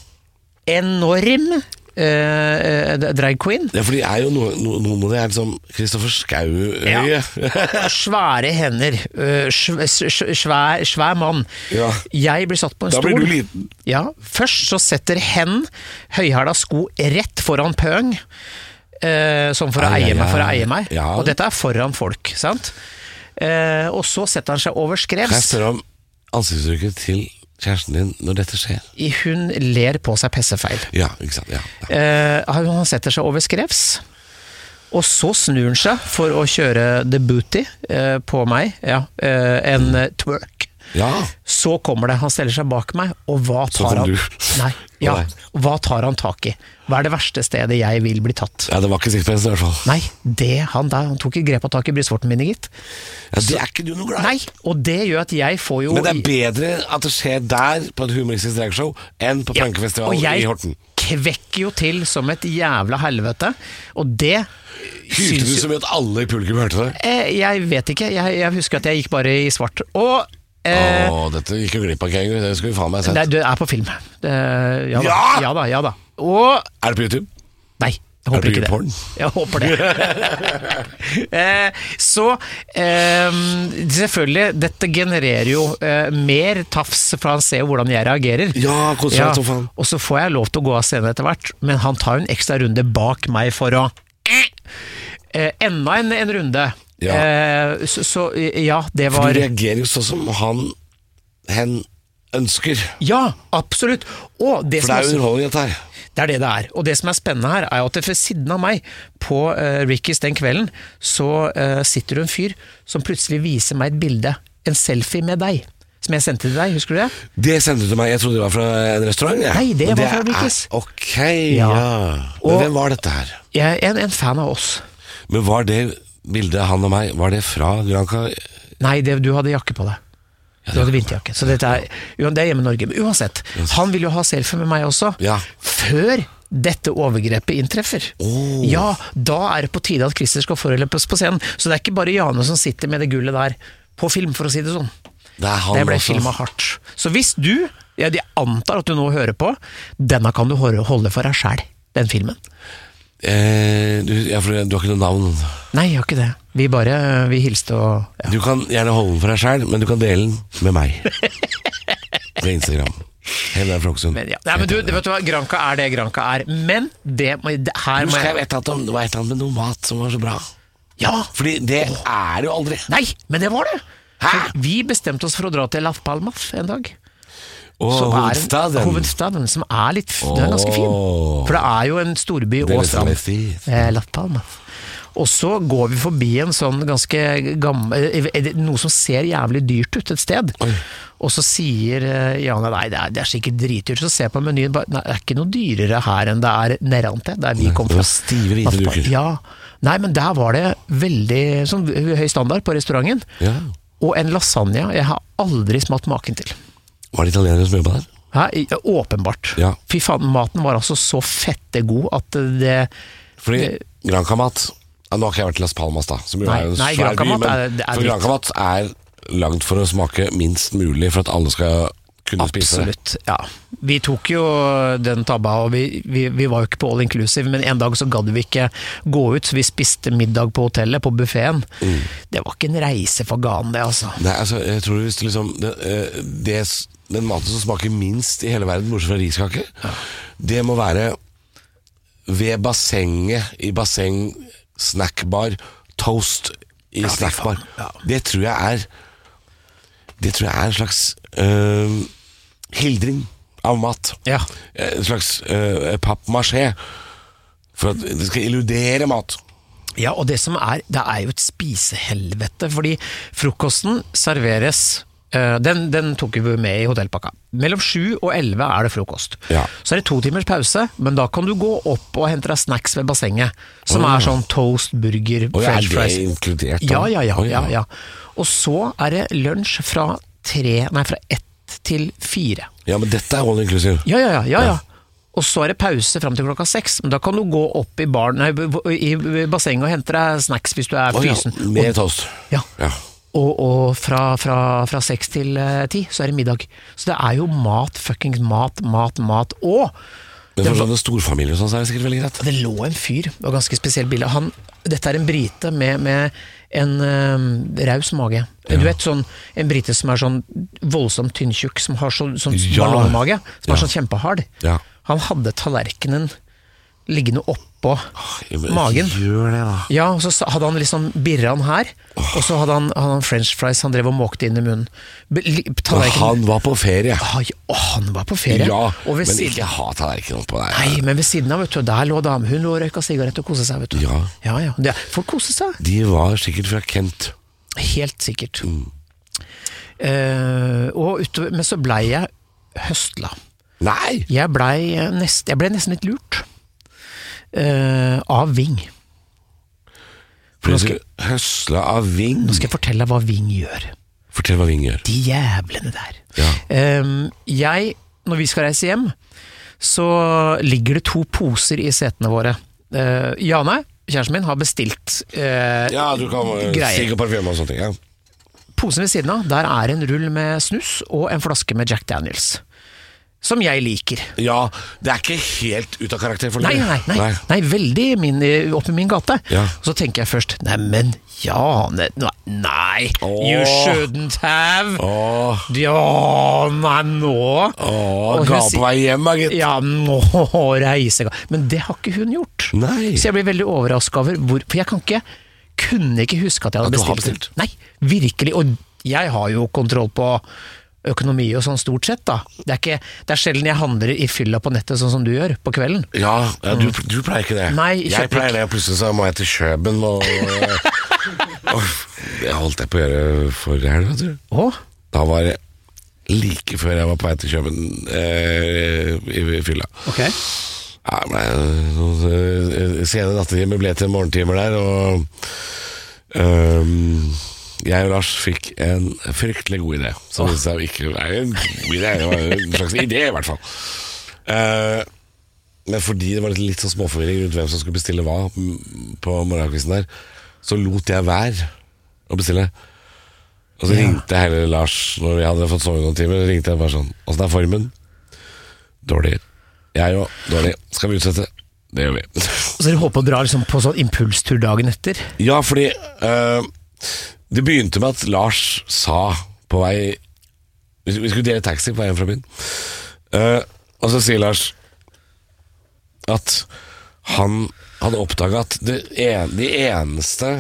enorm eh, drag queen. Ja, for de er jo noe, no, noen av de er liksom Kristoffer Schau-øye. Svære hender, eh, sv- sv- svær, svær mann. Ja. Jeg blir satt på en Da stol. blir du liten. Ja, først så setter hen høyhæla sko rett foran pøng, eh, som for å Ai, eie ai, meg, for å ai. eie meg. Ja. Og dette er foran folk, sant? Eh, og så setter han seg over Kan jeg skrevs. spørre om ansiktsuttrykket til kjæresten din når dette skjer? Hun ler på seg pessefeil. Ja, ikke sant, ja, ja. Eh, han setter seg over skrevs, og så snur han seg for å kjøre the booty eh, på meg, ja, eh, en mm. twerk. Ja. Så kommer det, han steller seg bak meg, og hva tar han? Nei, ja, hva tar han tak i? Hva er det verste stedet jeg vil bli tatt? Ja, det var ikke sixpence i hvert fall. Nei, det han der, han tok ikke grep av tak i brystvorten min, gitt. Ja, det er ikke du noe glad. Nei, og det gjør at jeg får jo... Men det er bedre at det skjer der på et humoristisk dragshow enn på ja, punkefestival i Horten. Og jeg kvekker jo til som et jævla helvete, og det... Hylte du så mye at alle i publikum hørte det? Eh, jeg vet ikke, jeg, jeg husker at jeg gikk bare i svart, og... Eh, Åh, dette gikk jo glipp av Kengu. Det skulle vi faen meg sett. Det, det er på film. Det, ja, da, ja! ja da, ja da. Og, er det på YouTube? Nei, jeg håper ikke det. Porn? Jeg håper det. eh, så eh, selvfølgelig, dette genererer jo eh, mer tafs for han ser hvordan jeg reagerer. Ja, ja, og så får jeg lov til å gå av scenen etter hvert, men han tar jo en ekstra runde bak meg for å eh, enda en, en runde. Ja. Eh, så, så ja, det var... For du reagerer jo sånn som han hen ønsker. Ja, absolutt. Og det For det er jo underholdning dette her. Det er det det er. Og det som er spennende her, er at det ved siden av meg, på uh, Ricky's den kvelden, så uh, sitter det en fyr som plutselig viser meg et bilde, en selfie med deg, som jeg sendte til deg, husker du det? Det sendte du til meg, jeg trodde det var fra en restaurant. Ja. Nei, det var det fra Ricky's. Er, ok, ja. ja. Men og, hvem var dette her? Jeg er en, en fan av oss. Men var det... Bildet han og meg, var det fra Granca? Nei, det, du hadde jakke på deg. Du hadde vinterjakke. Så dette er, det er hjemme i Norge. Men uansett, han vil jo ha selfie med meg også. Ja. Før dette overgrepet inntreffer. Oh. Ja, da er det på tide at Christer skal foreløpes på scenen. Så det er ikke bare Jane som sitter med det gullet der på film, for å si det sånn. Det er han det ble også. filmet hardt. Så hvis du, jeg antar at du nå hører på, denne kan du holde for deg selv, den filmen. Eh, du, ja, for du har ikke noe navn. Nei, jeg har ikke det. Vi bare, vi hilste og ja. Du kan gjerne holde den for deg selv, men du kan dele den med meg på Instagram. Hele Frokksund. Men, ja. Nei, men du, vet du hva, Granca er det Granca er. Men det, det her må jeg... jeg vet at det var et eller annet med noe mat som var så bra. Ja. Fordi det oh. er det jo aldri. Nei, men det var det. Hæ? Vi bestemte oss for å dra til Las Palmas en dag. Oh, hovedstaden. En, hovedstaden som er litt oh. Den er ganske fin. For det er jo en storby og strand. Eh, Las Palmas. Og så går vi forbi en sånn ganske gammel, noe som ser jævlig dyrt ut et sted. Oi. Og så sier Jana, nei, det er, det er sikkert dritdyrt. Så ser jeg på menyen, nei, det er ikke noe dyrere her enn det er Nerante, der vi kom fra. Stive hvite duker. Ja. Nei, men der var det veldig sånn høy standard på restauranten. Ja. Og en lasagne jeg har aldri smakt maken til. Var det italienere som jobbet der? Ja, åpenbart. Ja. Fy faen, maten var altså så fette god at det... Fordi Granca-mat, ja, nå har ikke jeg vært til Las Palmas da, som nei, er en nei, svær by, men er, er for Granca-mat er langt for å smake minst mulig for at alle skal kunne spise det. Absolutt, ja. Vi tok jo den tabba, og vi, vi, vi var jo ikke på all inclusive, men en dag så gadd vi ikke gå ut, så vi spiste middag på hotellet, på buffeten. Mm. Det var ikke en reise for ganen det, altså. Nei, altså, jeg tror hvis det liksom, det, det, den maten som smaker minst i hele verden, bortsett fra riskake, ja. Det må være ved bassenget, i basseng, snackbar, toast i ja, snackbar. Ja. Det tror jeg er, det tror jeg er en slags... Øh, hildring av mat. Ja. En slags uh, pappmaché for at det skal illudere mat. Ja, og det som er, det er jo et spisehelvete, fordi frokosten serveres, uh, den, den tok vi med i hotellpakka. Mellom sju og elleve er det frokost. Ja. Så er det to timers pause, men da kan du gå opp og hente deg snacks ved bassenget, som oh. er sånn toast, burger, oh, french fries. Er det inkludert? Ja, ja, ja, oh, ja. ja, ja. Og så er det lunsj fra tre, nei, fra ett til fire. Ja, men dette er all inclusive. Ja, ja, ja, ja, ja. Og så er det pause frem til klokka seks, men da kan du gå opp i bar, nei, i bassenget og hente deg snacks hvis du er frysen. Oh, ja. Med toast. Ja. Ja. Og, og fra, fra, fra seks til uh, ti, så er det middag. Så det er jo mat, fucking mat, mat, mat, og... Men for sånne storfamilier og sånn, så er det sikkert veldig greit. Det lå en fyr, det var ganske spesielt bilde. Han, dette er en brite med, med en um, raus mage. Ja. Du vet, sånn, en brite som er sånn voldsomt tynntjukk, som har så, sånn ja. ballongmage, som ja. er sånn kjempehard. Ja. Han hadde tallerkenen liggende opp oppå magen. Gjør det da. Ja, og så hadde han liksom birran her, og så hadde han, hadde han french fries han drev og måkte inn i munnen. Be, han var på ferie. Ah, ja, han var på ferie. Ja, men siden, ikke ha tallerken oppå der. Nei, men ved siden av, vet du, der lå dame, hun lå og røyka sigarett og koset seg, vet du. Ja. Ja, ja, det, folk koset seg. De var sikkert fra Kent. Helt sikkert. Mm. Uh, og utover, men så ble jeg høstla. Nei! Jeg ble, nest, jeg ble nesten litt lurt. Uh, av Ving. For nå skal, høsla av Ving? Nå skal jeg fortelle hva Ving gjør. Fortell hva Ving gjør. De jævlene der. Ja. Um, jeg, når vi skal reise hjem, så ligger det to poser i setene våre. Uh, Jane, kjæresten min, har bestilt uh, ja, du kan greier. Sigge parfyme og sånne ting, ja. Posen ved siden av, der er en rull med snus og en flaske med Jack Daniels. Som jeg liker. Ja, det er ikke helt ut av karakter for nei, nei, nei, nei, nei, veldig min, opp i min gate. Ja. Så tenker jeg først, nei, men ja, nei, nei oh. You shouldn't have. Oh. Ja, nei, nå. Åh, ga på vei hjem, gitt. Ja, nå reiser jeg. Men det har ikke hun gjort. Nei. Så jeg blir veldig overrasket over, hvor, for jeg kan ikke, kunne ikke huske at jeg hadde bestilt. bestilt. Nei, virkelig, og jeg har jo kontroll på økonomi og sånn stort sett da. Det er, ikke, det er sjelden jeg handler i fylla på nettet sånn som du gjør på kvelden. Ja, ja du, du pleier ikke det. Nei, jeg pleier det, og plutselig så må jeg til Kjøben og, og det holdt jeg på å gjøre forrige helg, vet du. Åh? Da var det like før jeg var på vei til Kjøben eh, i, i fylla. Ok. Ja, men sene nattetimer ble til morgentimer der, og um, jeg og Lars fikk en fryktelig god idé. Som oh. ikke er en god idé, det var en slags idé i hvert fall. Uh, men fordi det var litt, litt sånn småforvirring rundt hvem som skulle bestille hva på morgenkvisten der, så lot jeg være å bestille. Og så ja. ringte jeg hele Lars når vi hadde fått sove noen timer. Ringte jeg bare sånn, hvordan er formen? Dårlig. Jeg jo, dårlig. Skal vi utsette? Det gjør vi. Så dere håper å dra liksom på sånn impulstur dagen etter? Ja, fordi uh, det begynte med at Lars sa på vei, vi skulle dele taxi på vei hjem fra byen, uh, og så sier Lars at han hadde oppdaget at det en, de eneste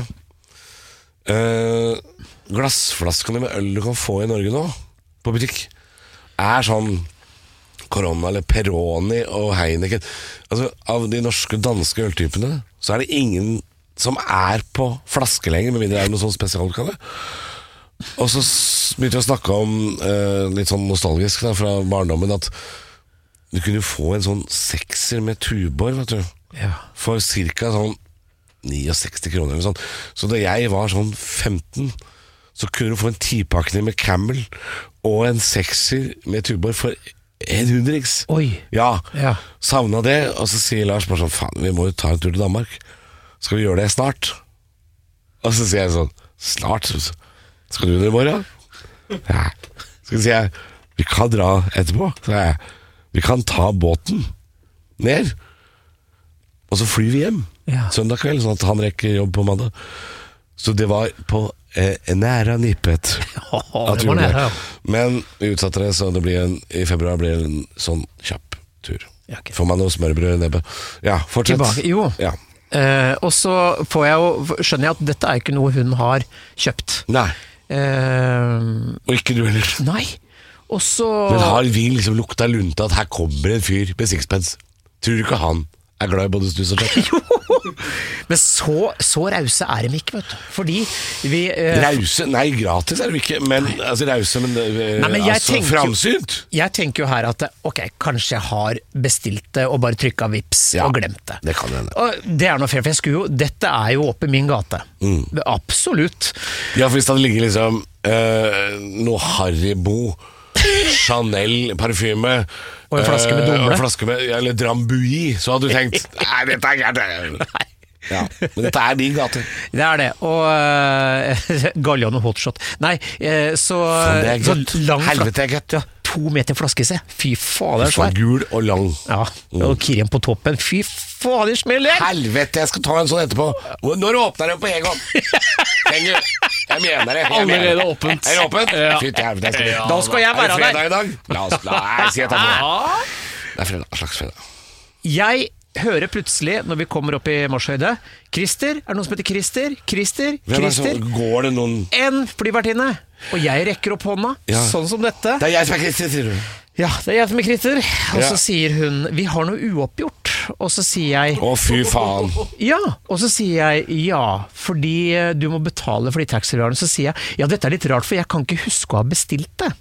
uh, glassflaskene med øl du kan få i Norge nå, på butikk, er sånn Corona eller Peroni og Heineken. Altså, av de norske danske øltypene, så er det ingen som er på flaske lenger, med mindre det er noe sånn spesialutgave. Og så begynte vi å snakke om eh, litt sånn nostalgisk da, fra barndommen, at du kunne få en sånn sekser med Tuborg, vet du, ja. for cirka sånn seksti kroner eller sånn. Så da jeg var sånn femten, så kunne du få en tipakning med Camel og en sekser med Tuborg for en hundriks. Oi. Ja, ja. savnet det. Og så sier Lars bare sånn, faen, vi må jo ta en tur til Danmark. Skal vi gjøre det snart? Og så sier jeg sånn, snart? Skal du det i morgen? Ja. Så sier jeg, vi kan dra etterpå. Så jeg, vi kan ta båten ned, og så flyr vi hjem ja. søndag kveld, sånn at han rekker jobb på mandag. Så det var på eh, næra nippet. Oh, det var næra, ja. Men vi utsatte det, så det blir en, i februar blir det en sånn kjapp tur. Ja, okay. Får man noe smørbrød i nebbet? Ja, fortsett. Tilbake. Jo. Ja. Eh, og så får jeg jo, skjønner jeg at dette er ikke noe hun har kjøpt. Nei. Eh, og ikke du heller. Nei. Og så... Men har vi liksom lukta lunta at her kommer en fyr med sixpence? Tror du ikke han er glad i både snus og kjøtt? Jo! Men så, så rause er de ikke, vet du. Fordi vi eh, Rause? Nei, gratis er de ikke. Men, altså rause, men, eh, nei, men altså framsynt. Jeg tenker jo her at ok, kanskje jeg har bestilt det og bare trykket vips ja, og glemt det. Det kan hende. Og det er noe fair, for jeg skulle jo, dette er jo oppe i min gate. Mm. Absolutt. Ja, for hvis det hadde ligget liksom eh, noe Haribo, Chanel parfyme og en flaske med dumle, uh, flaske med, eller Drambuie, så hadde du tenkt nei, dette er gærent. Ja, men dette er din gate. Det er det. Og uh, Gallion og hotshot. Nei, uh, så, Fan, det er så gøtt. lang Helvete er gøtt. Ja, to meter flaske, se. Fy faen, det er svær. Så gul og lang. Ja, og Kirjen på toppen. Fy faen, det smeller. Helvete, jeg skal ta en sånn etterpå. Når åpner det på Egon? Tenker du? Jeg mener det. Jeg Allerede mener. Åpent. Er det åpent? Ja. Fytt, jeg, skal... ja, da skal jeg være der. Er det fredag i dag? La oss la, jeg si at det er fredag. Slags fredag. Jeg hører plutselig, når vi kommer opp i Morshøyde, Christer, er det noen som heter Christer? Christer? Christer? Går det noen? En flyvertinne, og jeg rekker opp hånda, ja. sånn som dette. Det er jeg som er Christer, sier du. Ja, det er jeg som er Christer. Og ja. så sier hun, vi har noe uoppgjort. Og så sier jeg... Å, fy faen. Ja, og så sier jeg, ja, fordi du må betale for de taxivarene. Så sier jeg, ja, dette er litt rart, for jeg kan ikke huske å ha bestilt det.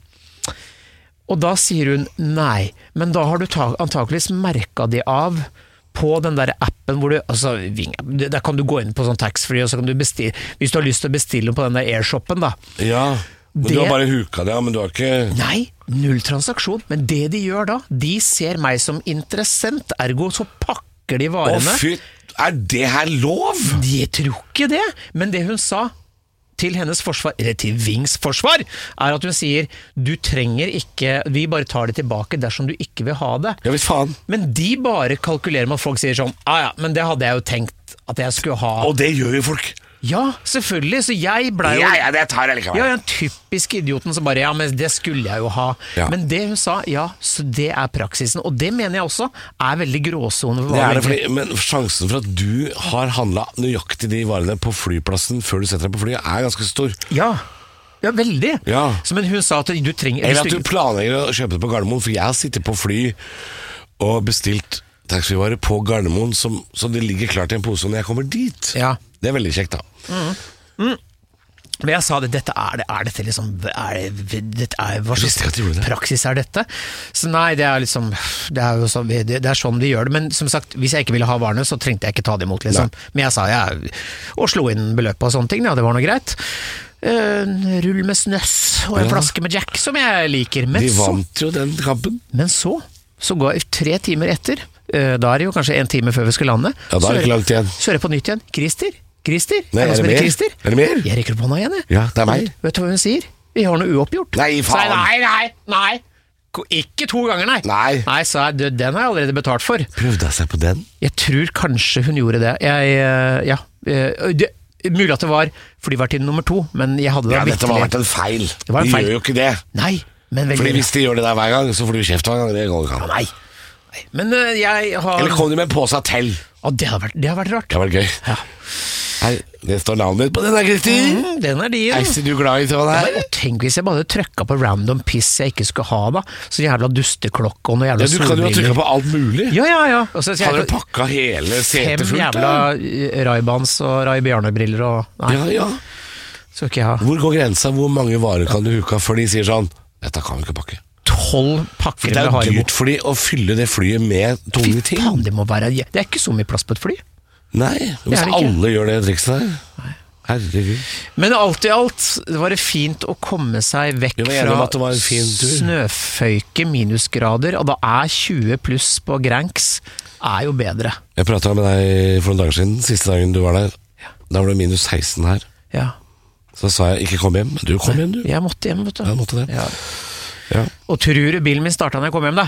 Og da sier hun, nei, men da har du ta- antakeligvis merket de av på den der appen hvor du, altså, der kan du gå inn på sånn taxfree, og så kan du bestille, hvis du har lyst til å bestille på den der airshoppen da. Ja, men det, du har bare huka det, ja, men du har ikke... Nei, null transaksjon, men det de gjør da, de ser meg som interessent, ergo så pakker de varene. Å fy, er det her lov? De tror ikke det, men det hun sa, til hennes forsvar, eller til Vings forsvar, er at hun sier, du trenger ikke, vi bare tar det tilbake dersom du ikke vil ha det. Ja, visst faen. Men de bare kalkulerer med at folk sier sånn, ah ja, men det hadde jeg jo tenkt at jeg skulle ha. Og det gjør jo folk. Ja, selvfølgelig, så jeg ble jo... Ja, ja, det tar jeg likevel. Ja, en typisk idioten som bare, ja, men det skulle jeg jo ha. Ja. Men det hun sa, ja, så det er praksisen, og det mener jeg også er veldig gråzone. Det er det, fordi, men sjansen for at du har handlet nøyaktig de varene på flyplassen før du setter deg på flyet er ganske stor. Ja, ja, veldig. Ja. Så, men hun sa at du trenger... Eller at du planlegger å kjøpe det på Gardermoen, for jeg har sittet på fly og bestilt taxivarer på Gardermoen som, som det ligger klart i en pose når jeg kommer dit. Ja. Det er veldig kjekt da. Mm. Mm. Men jeg sa det, dette er det, er dette liksom, er det, dette er, hva slags praksis er dette? Så nei, det er liksom, det er jo så, det, det er sånn de gjør det, men som sagt, hvis jeg ikke ville ha varene, så trengte jeg ikke ta det imot, liksom. Nei. Men jeg sa, jeg, og slo inn beløpet og sånne ting, ja, det var noe greit. En rull med snøss og en ja. flaske med Jack, som jeg liker. Men de vant så, jo den kampen. Men så, så går jeg tre timer etter, da er det jo kanskje en time før vi skal lande. Ja, da er det ikke langt igjen. Så er det på nytt igjen, Christer, Christer, Nei, er, det mer? Christer? Er det mer? Jeg rekker opp hånda igjen, jeg. Ja, det er meg. Vet du hva hun sier? Vi har noe uoppgjort. Nei, faen. Nei, nei, nei. Ikke to ganger, nei. Nei. Nei, så er det, den har jeg allerede betalt for. Prøvde jeg seg på den? Jeg tror kanskje hun gjorde det. Jeg, ja, det, mulig at det var flyvertinne nummer to, men jeg hadde da ja, dette var vært en feil. Det var en de feil. gjør jo ikke det. Nei, men veldig. Fordi hvis de gjør det der hver gang, så får du kjeft hver gang. Det går ikke an. Nei. Nei. Men uh, jeg har... Eller kom de med en påse til? Ja, det har vært, det har vært rart. Det har vært gøy. Ja. Hei, det står navnet mitt på den her, Kristin. Mm, den er din. Er ikke du glad i sånn her? Ja, tenk hvis jeg bare trykket på random piss jeg ikke skulle ha da. Så jævla dusteklokke og noe jævla solbriller. Ja, du kan jo ha trykket på alt mulig. Ja, ja, ja. Og så, så har du pakket hele setet fullt? Fem jævla Ray-Bans og Ray-Bjarne-briller og... Nei. Ja, ja. Så ikke jeg ha. Hvor går grensa? Hvor mange varer kan du huke før de sier sånn, dette kan vi ikke pakke? Tolv pakker for det er jo dyrt for de å fylle det flyet med tunge ting. Fy faen, det må være... Det er ikke så mye plass på et fly. Nei, hvis alle gjør det trikset der. Nei. Herregud. Men alt i alt var det fint å komme seg vekk fra snøføyke minusgrader, og da er tjue pluss på Granks er jo bedre. Jeg pratet med deg for noen dager siden, siste dagen du var der. Ja. Da var det minus seksten her. Ja. Så sa jeg, ikke kom hjem. Du kom hjem, du. Jeg måtte hjem, vet du. Jeg måtte det. Ja. Ja. Og tror du bilen min startet når jeg kom hjem da?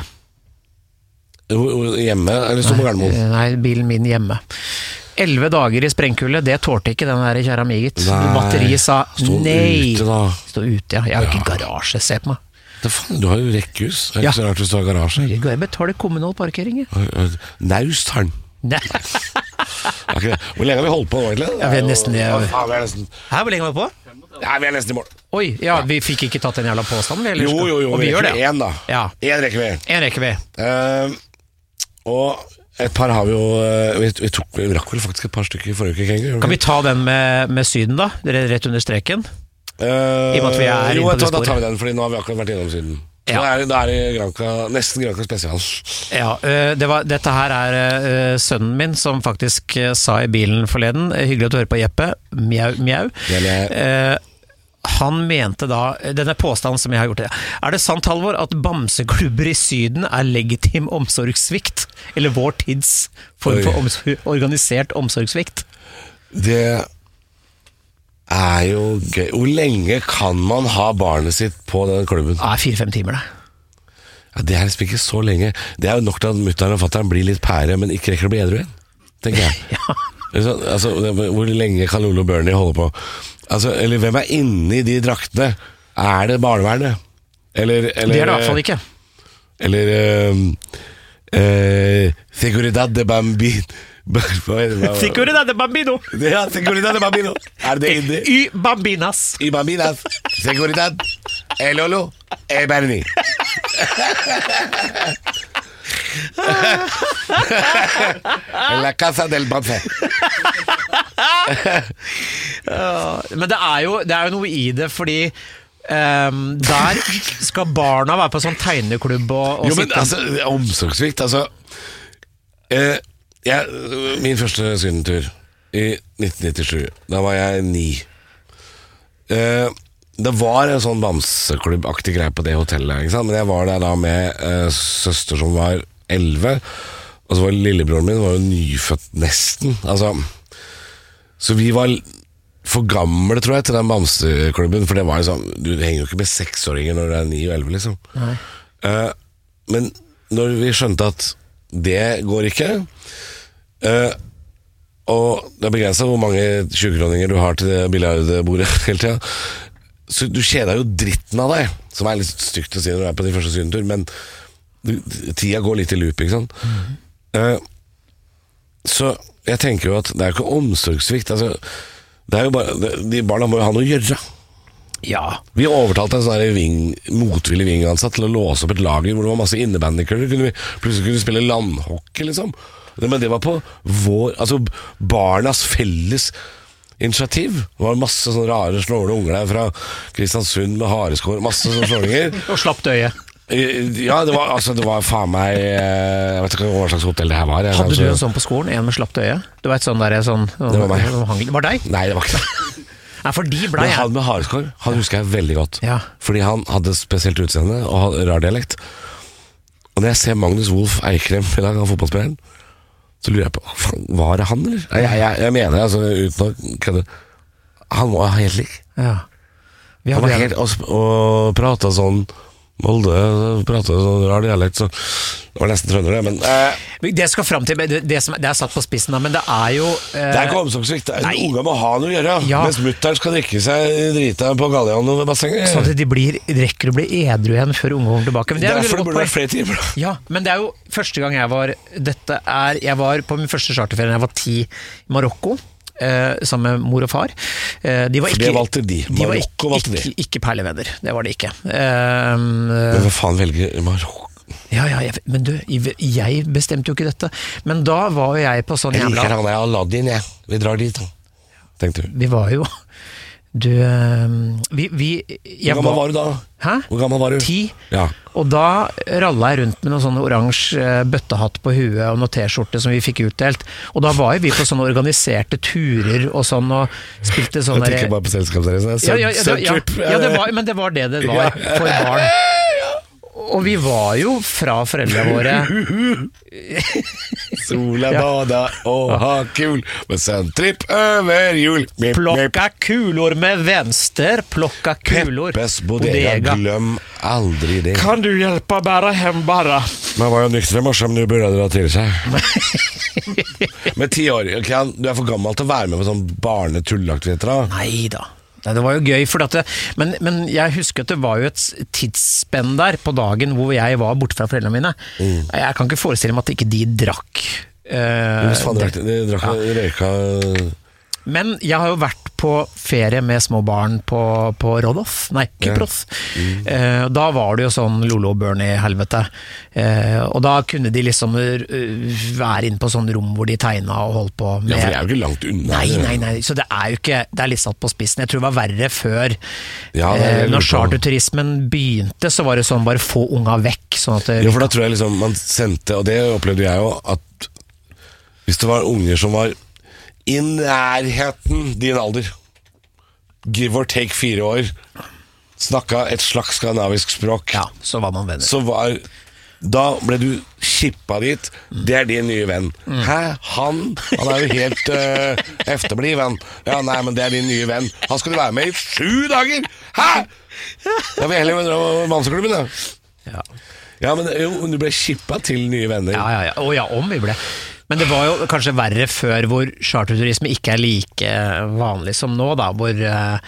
Hjemme, eller stod på Gardermoen? Nei, bilen min hjemme. Elleve dager i sprengkulde, det tårte ikke den der kjære miget. Batteriet sa stod nei. Ute da. Stod ute, ja. Jeg har jo ikke garasje, se på meg. Det faen, du har jo rekkehus. Det er ikke ja. så rart hvis du har garasje. Jeg betaler kommunal parkering. Naust har den. Okay. Hvor lenge har vi holdt på nå, egentlig? Ja, vi er nesten, jeg... Å, faen, vi er nesten... Her, hvor lenge var vi på? Ja, vi er nesten i mål. Oi, ja, vi fikk ikke tatt den jævla påstanden. Eller? Jo, jo, jo, og vi, vi gjør det. En da. Ja. En rekker vi. En rekker vi. Uh, og et par har vi jo... Vi, vi, tok, vi rakk vel faktisk et par stykker i forrige uke. Kan vi ta den med, med Syden da? Rett under streken? Uh, I og med at vi er jo, inne på det sporet. Da tar vi den, fordi nå har vi akkurat vært innom Syden. Ja. Da er, da er det Granca, nesten Granca spesial. Ja, det var, dette her er uh, sønnen min som faktisk uh, sa i bilen forleden, hyggelig at du hører på Jeppe, mjau, mjau. Uh, han mente da, denne påstanden som jeg har gjort det, er det sant, Halvor, at bamseklubber i Syden er legitim omsorgssvikt? Eller vår tids form for omsorg, organisert omsorgssvikt? Det er jo gøy. Hvor lenge kan man ha barnet sitt på den klubben? Ja, fire-fem timer det. Ja, det er liksom ikke så lenge. Det er jo nok til at mutteren og fatteren blir litt pære, men ikke rekker å bli edru igjen, tenker jeg. Ja. Altså, hvor lenge kan Lolo og Bernie holde på? Altså, eller hvem er inne i de draktene? Er det barnevernet? Eller, eller, det er det i hvert fall ikke. Eller eh, Seguridad de Bambino. Seguridad de Bambino. Ja, Seguridad de Bambino. Er det inni? Y Bambinas. Y Bambinas. Seguridad. El Lolo. E Bernie. En la casa del Bamse. Men det er jo Det er jo noe i det, fordi um, der skal barna være på sånn tegneklubb og, og Jo, men sitte. altså, omsorgssvikt. Altså, eh, jeg, min første sydentur i nitten nittisju, da var jeg ni. Eh, det var en sånn bamseklubbaktig greie på det hotellet, ikke sant? Men jeg var der da med eh, søster som var elleve, og så var lillebroren min var jo nyfødt nesten. Altså, så vi var for gamle, tror jeg, til den bamseklubben, for det var jo sånn, du henger jo ikke med seksåringer når du er ni og elleve, liksom. Nei. Uh, men når vi skjønte at det går ikke, uh, og det er begrenset hvor mange tjue-kroninger du har til det biljardbordet hele tiden, så du kjeder jo dritten av deg, som er litt stygt å si når du er på din første sydentur, men du, tida går litt i loop, ikke sant? Mm. Uh, så jeg tenker jo at det er jo ikke omsorgssvikt, altså, det er jo bare, de barna må jo ha noe å gjøre. Ja. Vi overtalte en sånn ving, motvillig vingansatt til å låse opp et lager hvor det var masse innebandykere. Kunne vi plutselig kunne spille landhockey, liksom. Men det var på vår, altså barnas felles initiativ. Det var masse sånne rare slående unger der fra Kristiansund med hareskår, masse sånne slåninger. Og slapp døye. Ja, det var, altså, det var faen meg jeg vet ikke hva slags hotell det her var jeg, Hadde kanskje. du en sånn på skolen, en med slapt øye? Du vet sånn der sånn, Det var meg. Det var deg? Nei, det var ikke det. Nei, for de ble Men han med hareskår, han husker jeg veldig godt. Ja. Fordi han hadde spesielt utseende og hadde rar dialekt. Og når jeg ser Magnus Wolff Eikrem i dag, han fotballspilleren, så lurer jeg på, faen, var det han, eller? Jeg, jeg, jeg mener det, altså, uten å kødde. Han var helt lik. Ja. Vi Han hadde var helt, og, og pratet sånn Molde, pratet sånn rar dialekt, så det var nesten trønder det, men eh, Det skal frem til, det, det, som, det er satt på spissen da, men det er jo eh, det er ikke omsorgssvikt. Unga må ha noe å gjøre, Ja. mens mutteren skal drikke seg drita på Gallian over bassenget. sånn at de blir, rekker å bli edru igjen før unge kommer tilbake. Men det er jo Derfor veldig burde det godt vært flere timer. Ja, men det er jo første gang jeg var Dette er, jeg var på min første charterferie da jeg var ti i Marokko eh, sammen med mor og far. Eh, de var For ikke, det valgte de. de var Marokko ikke, valgte de. ikke, ikke perlevenner, det var det ikke. Eh, Men hva faen velger Marokko? ja, ja, jeg, men du, jeg bestemte jo ikke dette. Men da var jo jeg på sånn Jeg liker jævla han der Aladdin, jeg. Vi drar dit, da. Tenkte du. Vi var jo Du eh, Vi, vi jeg Hvor gammel var du da? Hæ? Hvor gammel var du? Ti. Ja. Og da ralla jeg rundt med noen sånne oransje eh, bøttehatt på huet og noen T-skjorte som vi fikk utdelt. Og da var jo vi på sånne organiserte turer og sånn, og spilte sånn Jeg tenker bare på selskapsreise. ja, ja, ja, ja, ja, det var, men det var det det var for barn. Og vi var jo fra foreldrene våre Sola Ja. bada og ha kul, men sen tripp over jul. Mip, mip. Plocka kulor med vänster, plocka kulor. Peppes bodega, glöm aldri det. Kan du hjelpe bære hem bare? Man var jo nykter i morse, men du burde dra til seg. Med ti år, Jan, du er for gammel til å være med på sånn barnetullaktiviteter da. Nei da. Nei, det var jo gøy, for at det, men, men jeg husker at det var jo et tidsspenn der på dagen hvor jeg var borte fra foreldrene mine. Mm. Jeg kan ikke forestille meg at ikke de drakk. Eh, Hvis faen drakk, de drakk ja. røyka. Men jeg har jo vært på ferie med små barn på, på Rhodos, nei, Kypros. Ja. Mm. Eh, da var det jo sånn Lolo Bernie-helvete. Eh, og da kunne de liksom uh, være inne på sånn rom hvor de tegna og holdt på med. Ja, for det er jo ikke langt unna. Nei, nei, nei, så det er jo ikke, det er litt satt på spissen. Jeg tror det var verre før. Ja, det er eh, når lurt å- charterturismen begynte, så var det sånn bare få unga vekk. Sånn at det, Ja, for da tror jeg liksom man sendte, og det opplevde jeg jo, at hvis det var unger som var i nærheten din alder, give or take fire år, snakka et slags skandinavisk språk, ja, så var man venner. så var da ble du kippa dit. Det er din nye venn. Mm. Hæ? Han? Han er jo helt uh, efterbliv, venn. Ja, nei, men det er din nye venn. Han skal du være med i sju dager! Hæ? Da vil jeg heller dra på Manseklubben, da. Ja. Ja, men jo, du ble kippa til nye venner. Ja, ja, ja. Å ja, om vi ble. Men det var jo kanskje verre før, hvor charterturisme ikke er like vanlig som nå, da, hvor eh,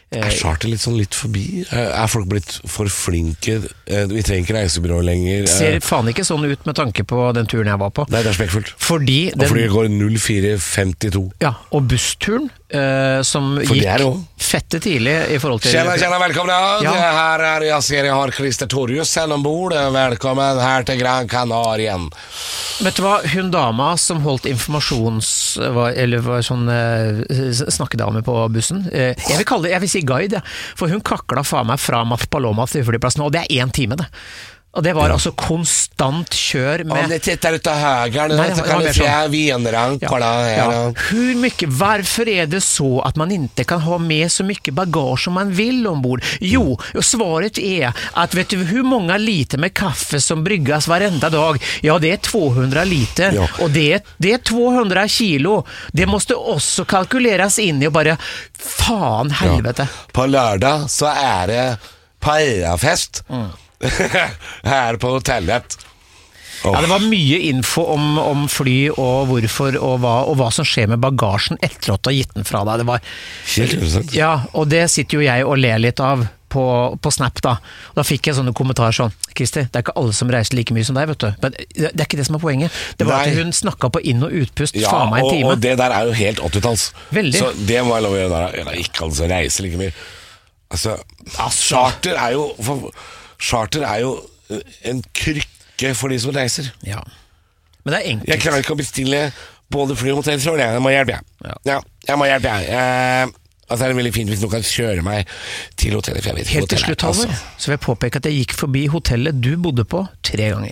Er charter litt sånn litt forbi? Er folk blitt for flinke? Vi trenger ikke reisebyrå lenger. Ser faen ikke sånn ut med tanke på den turen jeg var på. Nei, det er spekkfullt. Fordi den, og fordi det går null fire femtito. Ja, og bussturen eh, som for gikk fette tidlig i forhold til... Tjena, tjena, velkomna! Ja. Det her er, jeg ser jeg har Christer Torjussen ombord. Velkommen her til Gran Canarien. Vet du hva, hun dama som holdt informasjons... Eller var sånn eh, snakkedame på bussen. Eh, jeg vil kalle det, jeg vil si guide, for hun kakla faen meg fra Maspaloma til flyplassen, og det er en time det. Og det var ja. altså konstant kjør med... Om det tittar ut av høyre, så kan du se vinrank, kolla her. Ja. Hur mycket, varför är det så att man inte kan ha med så mycket bagage som man vill ombord? Jo, och svaret är att vet du hur många liter med kaffe som bryggas varenda dag? Ja, det är tvåhundra liter. Ja. Och det är, det är tvåhundra kilo. Det måste också kalkuleras in i och bara, fan helvete. Ja. På lördag så är det paellafest. Mm. Her på hotellet. Oh. Ja, det var mye info om, om fly og hvorfor og hva, og hva som skjer med bagasjen etter at du har gitt den fra deg. Det var helt interessant. Ja, og det sitter jo jeg og ler litt av på, på Snap da. Og da fikk jeg sånne kommentarer sånn, Christer, det er ikke alle som reiser like mye som deg, vet du. Men det er ikke det som er poenget. Det var Nei. At hun snakket på inn- og utpust, ja, faen meg en time. Ja, og det der er jo helt åttitalls. Veldig. Så det må jeg lov å gjøre der. Det er ikke alle som reiser like mye. Altså, charter er jo... For, charter er jo en krykke for de som reiser. Ja. Men det er enkelt. Jeg klarer ikke å bestille både fly og hotell, så jeg må hjelpe jeg. Ja. Ja, jeg må hjelpe jeg. Eh, altså er det veldig fint hvis noen kan kjøre meg til hotellet. For jeg vet Helt til slutt, Halvor, altså. Så vil jeg påpeke at jeg gikk forbi hotellet du bodde på tre ganger.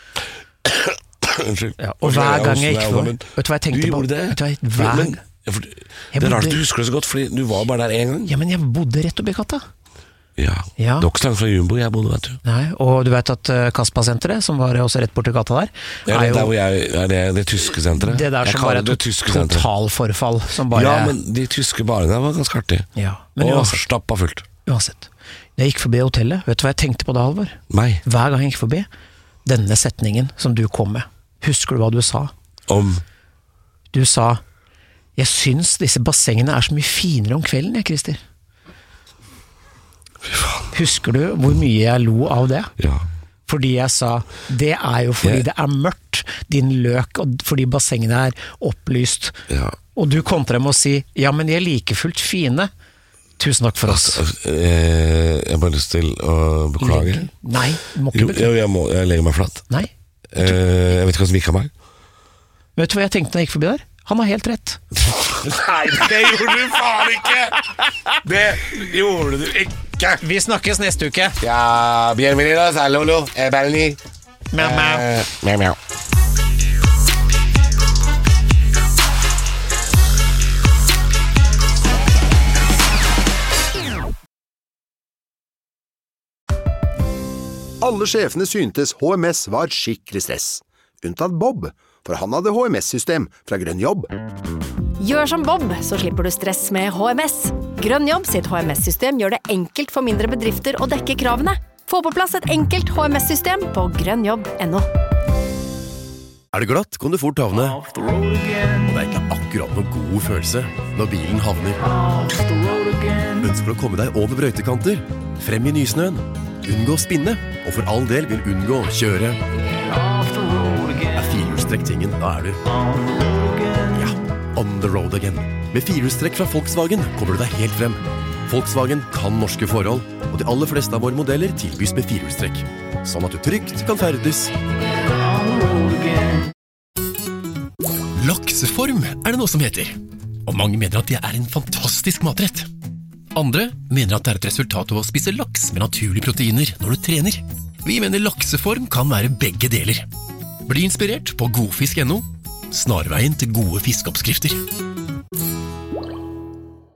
Unnskyld. Ja, og hver gang jeg gikk for... Vet du hva jeg tenkte du på? Du gjorde det? Vet du hva jeg... Hver... Men, for, det er rart du husker det så godt, fordi du var bare der en gang. Ja, men jeg bodde rett oppi katta. Ja, ja. Det er ikke langt fra Jumbo jeg bodde, vet du. Nei, og du vet at uh, Kaspa-senteret, som var også rett borti gata der, ja, er jo... Der hvor jeg, er det, det tyske senteret. Det der som var et totalforfall, som bare... Ja, men de tyske barene var ganske artig. Ja, men og uansett, stappa fullt. Uansett. Jeg gikk forbi hotellet, vet du hva jeg tenkte på da, Halvor? Nei. Hver gang jeg gikk forbi, denne setningen som du kom med, husker du hva du sa? Om? Du sa, jeg syns disse bassengene er så mye finere om kvelden, jeg, Christer. Husker du hvor mye jeg lo av det? Ja. Fordi jeg sa, det er jo fordi ja. det er mørkt, din løk, og fordi bassengene er opplyst. Ja. Og du kontrer med å si, ja, men de er like fullt fine. Tusen takk for oss. Altså, eh, jeg har bare lyst til å beklage. Legge. Nei, du må ikke beklage. Jo, jeg, må, jeg legger meg flatt. Nei. Eh, jeg vet ikke hva som gikk av meg. Vet du hva jeg tenkte når jeg gikk forbi der? Han har helt rett. Nei, det gjorde du faen ikke! Det gjorde du ikke! Vi snakkes neste uke. Ja, bienvenidos a Lolo, eh, Berni. Mjau, mjau. Eh, mjau, mjau. Alle sjefene syntes H M S var skikkelig stress. Unntatt Bob, for han hadde H M S-system fra Grønn Jobb. Gjør som Bob, så slipper du stress med H M S. Grønn Jobb sitt H M S-system gjør det enkelt for mindre bedrifter å dekke kravene. Få på plass et enkelt H M S-system på grønnjobb punktum no. Er det glatt, kan du fort havne. Og det er ikke akkurat noen god følelse når bilen havner. Ønsker du å komme deg over brøytekanter? Frem i nysnøen. Unngå å spinne, og for all del vil unngå å kjøre. Er firehjulstrekk tingen, da er du ja, on the road again. Med firehjulstrekk fra Volkswagen kommer du deg helt frem. Volkswagen kan norske forhold, og de aller fleste av våre modeller tilbys med firehjulstrekk. Sånn at du trygt kan ferdes. Lakseform er det noe som heter, og mange mener at det er en fantastisk matrett. Andre mener at det er et resultat av å spise laks med naturlige proteiner når du trener. Vi mener lakseform kan være begge deler. Bli inspirert på godfisk punktum no, snarveien til gode fiskeoppskrifter.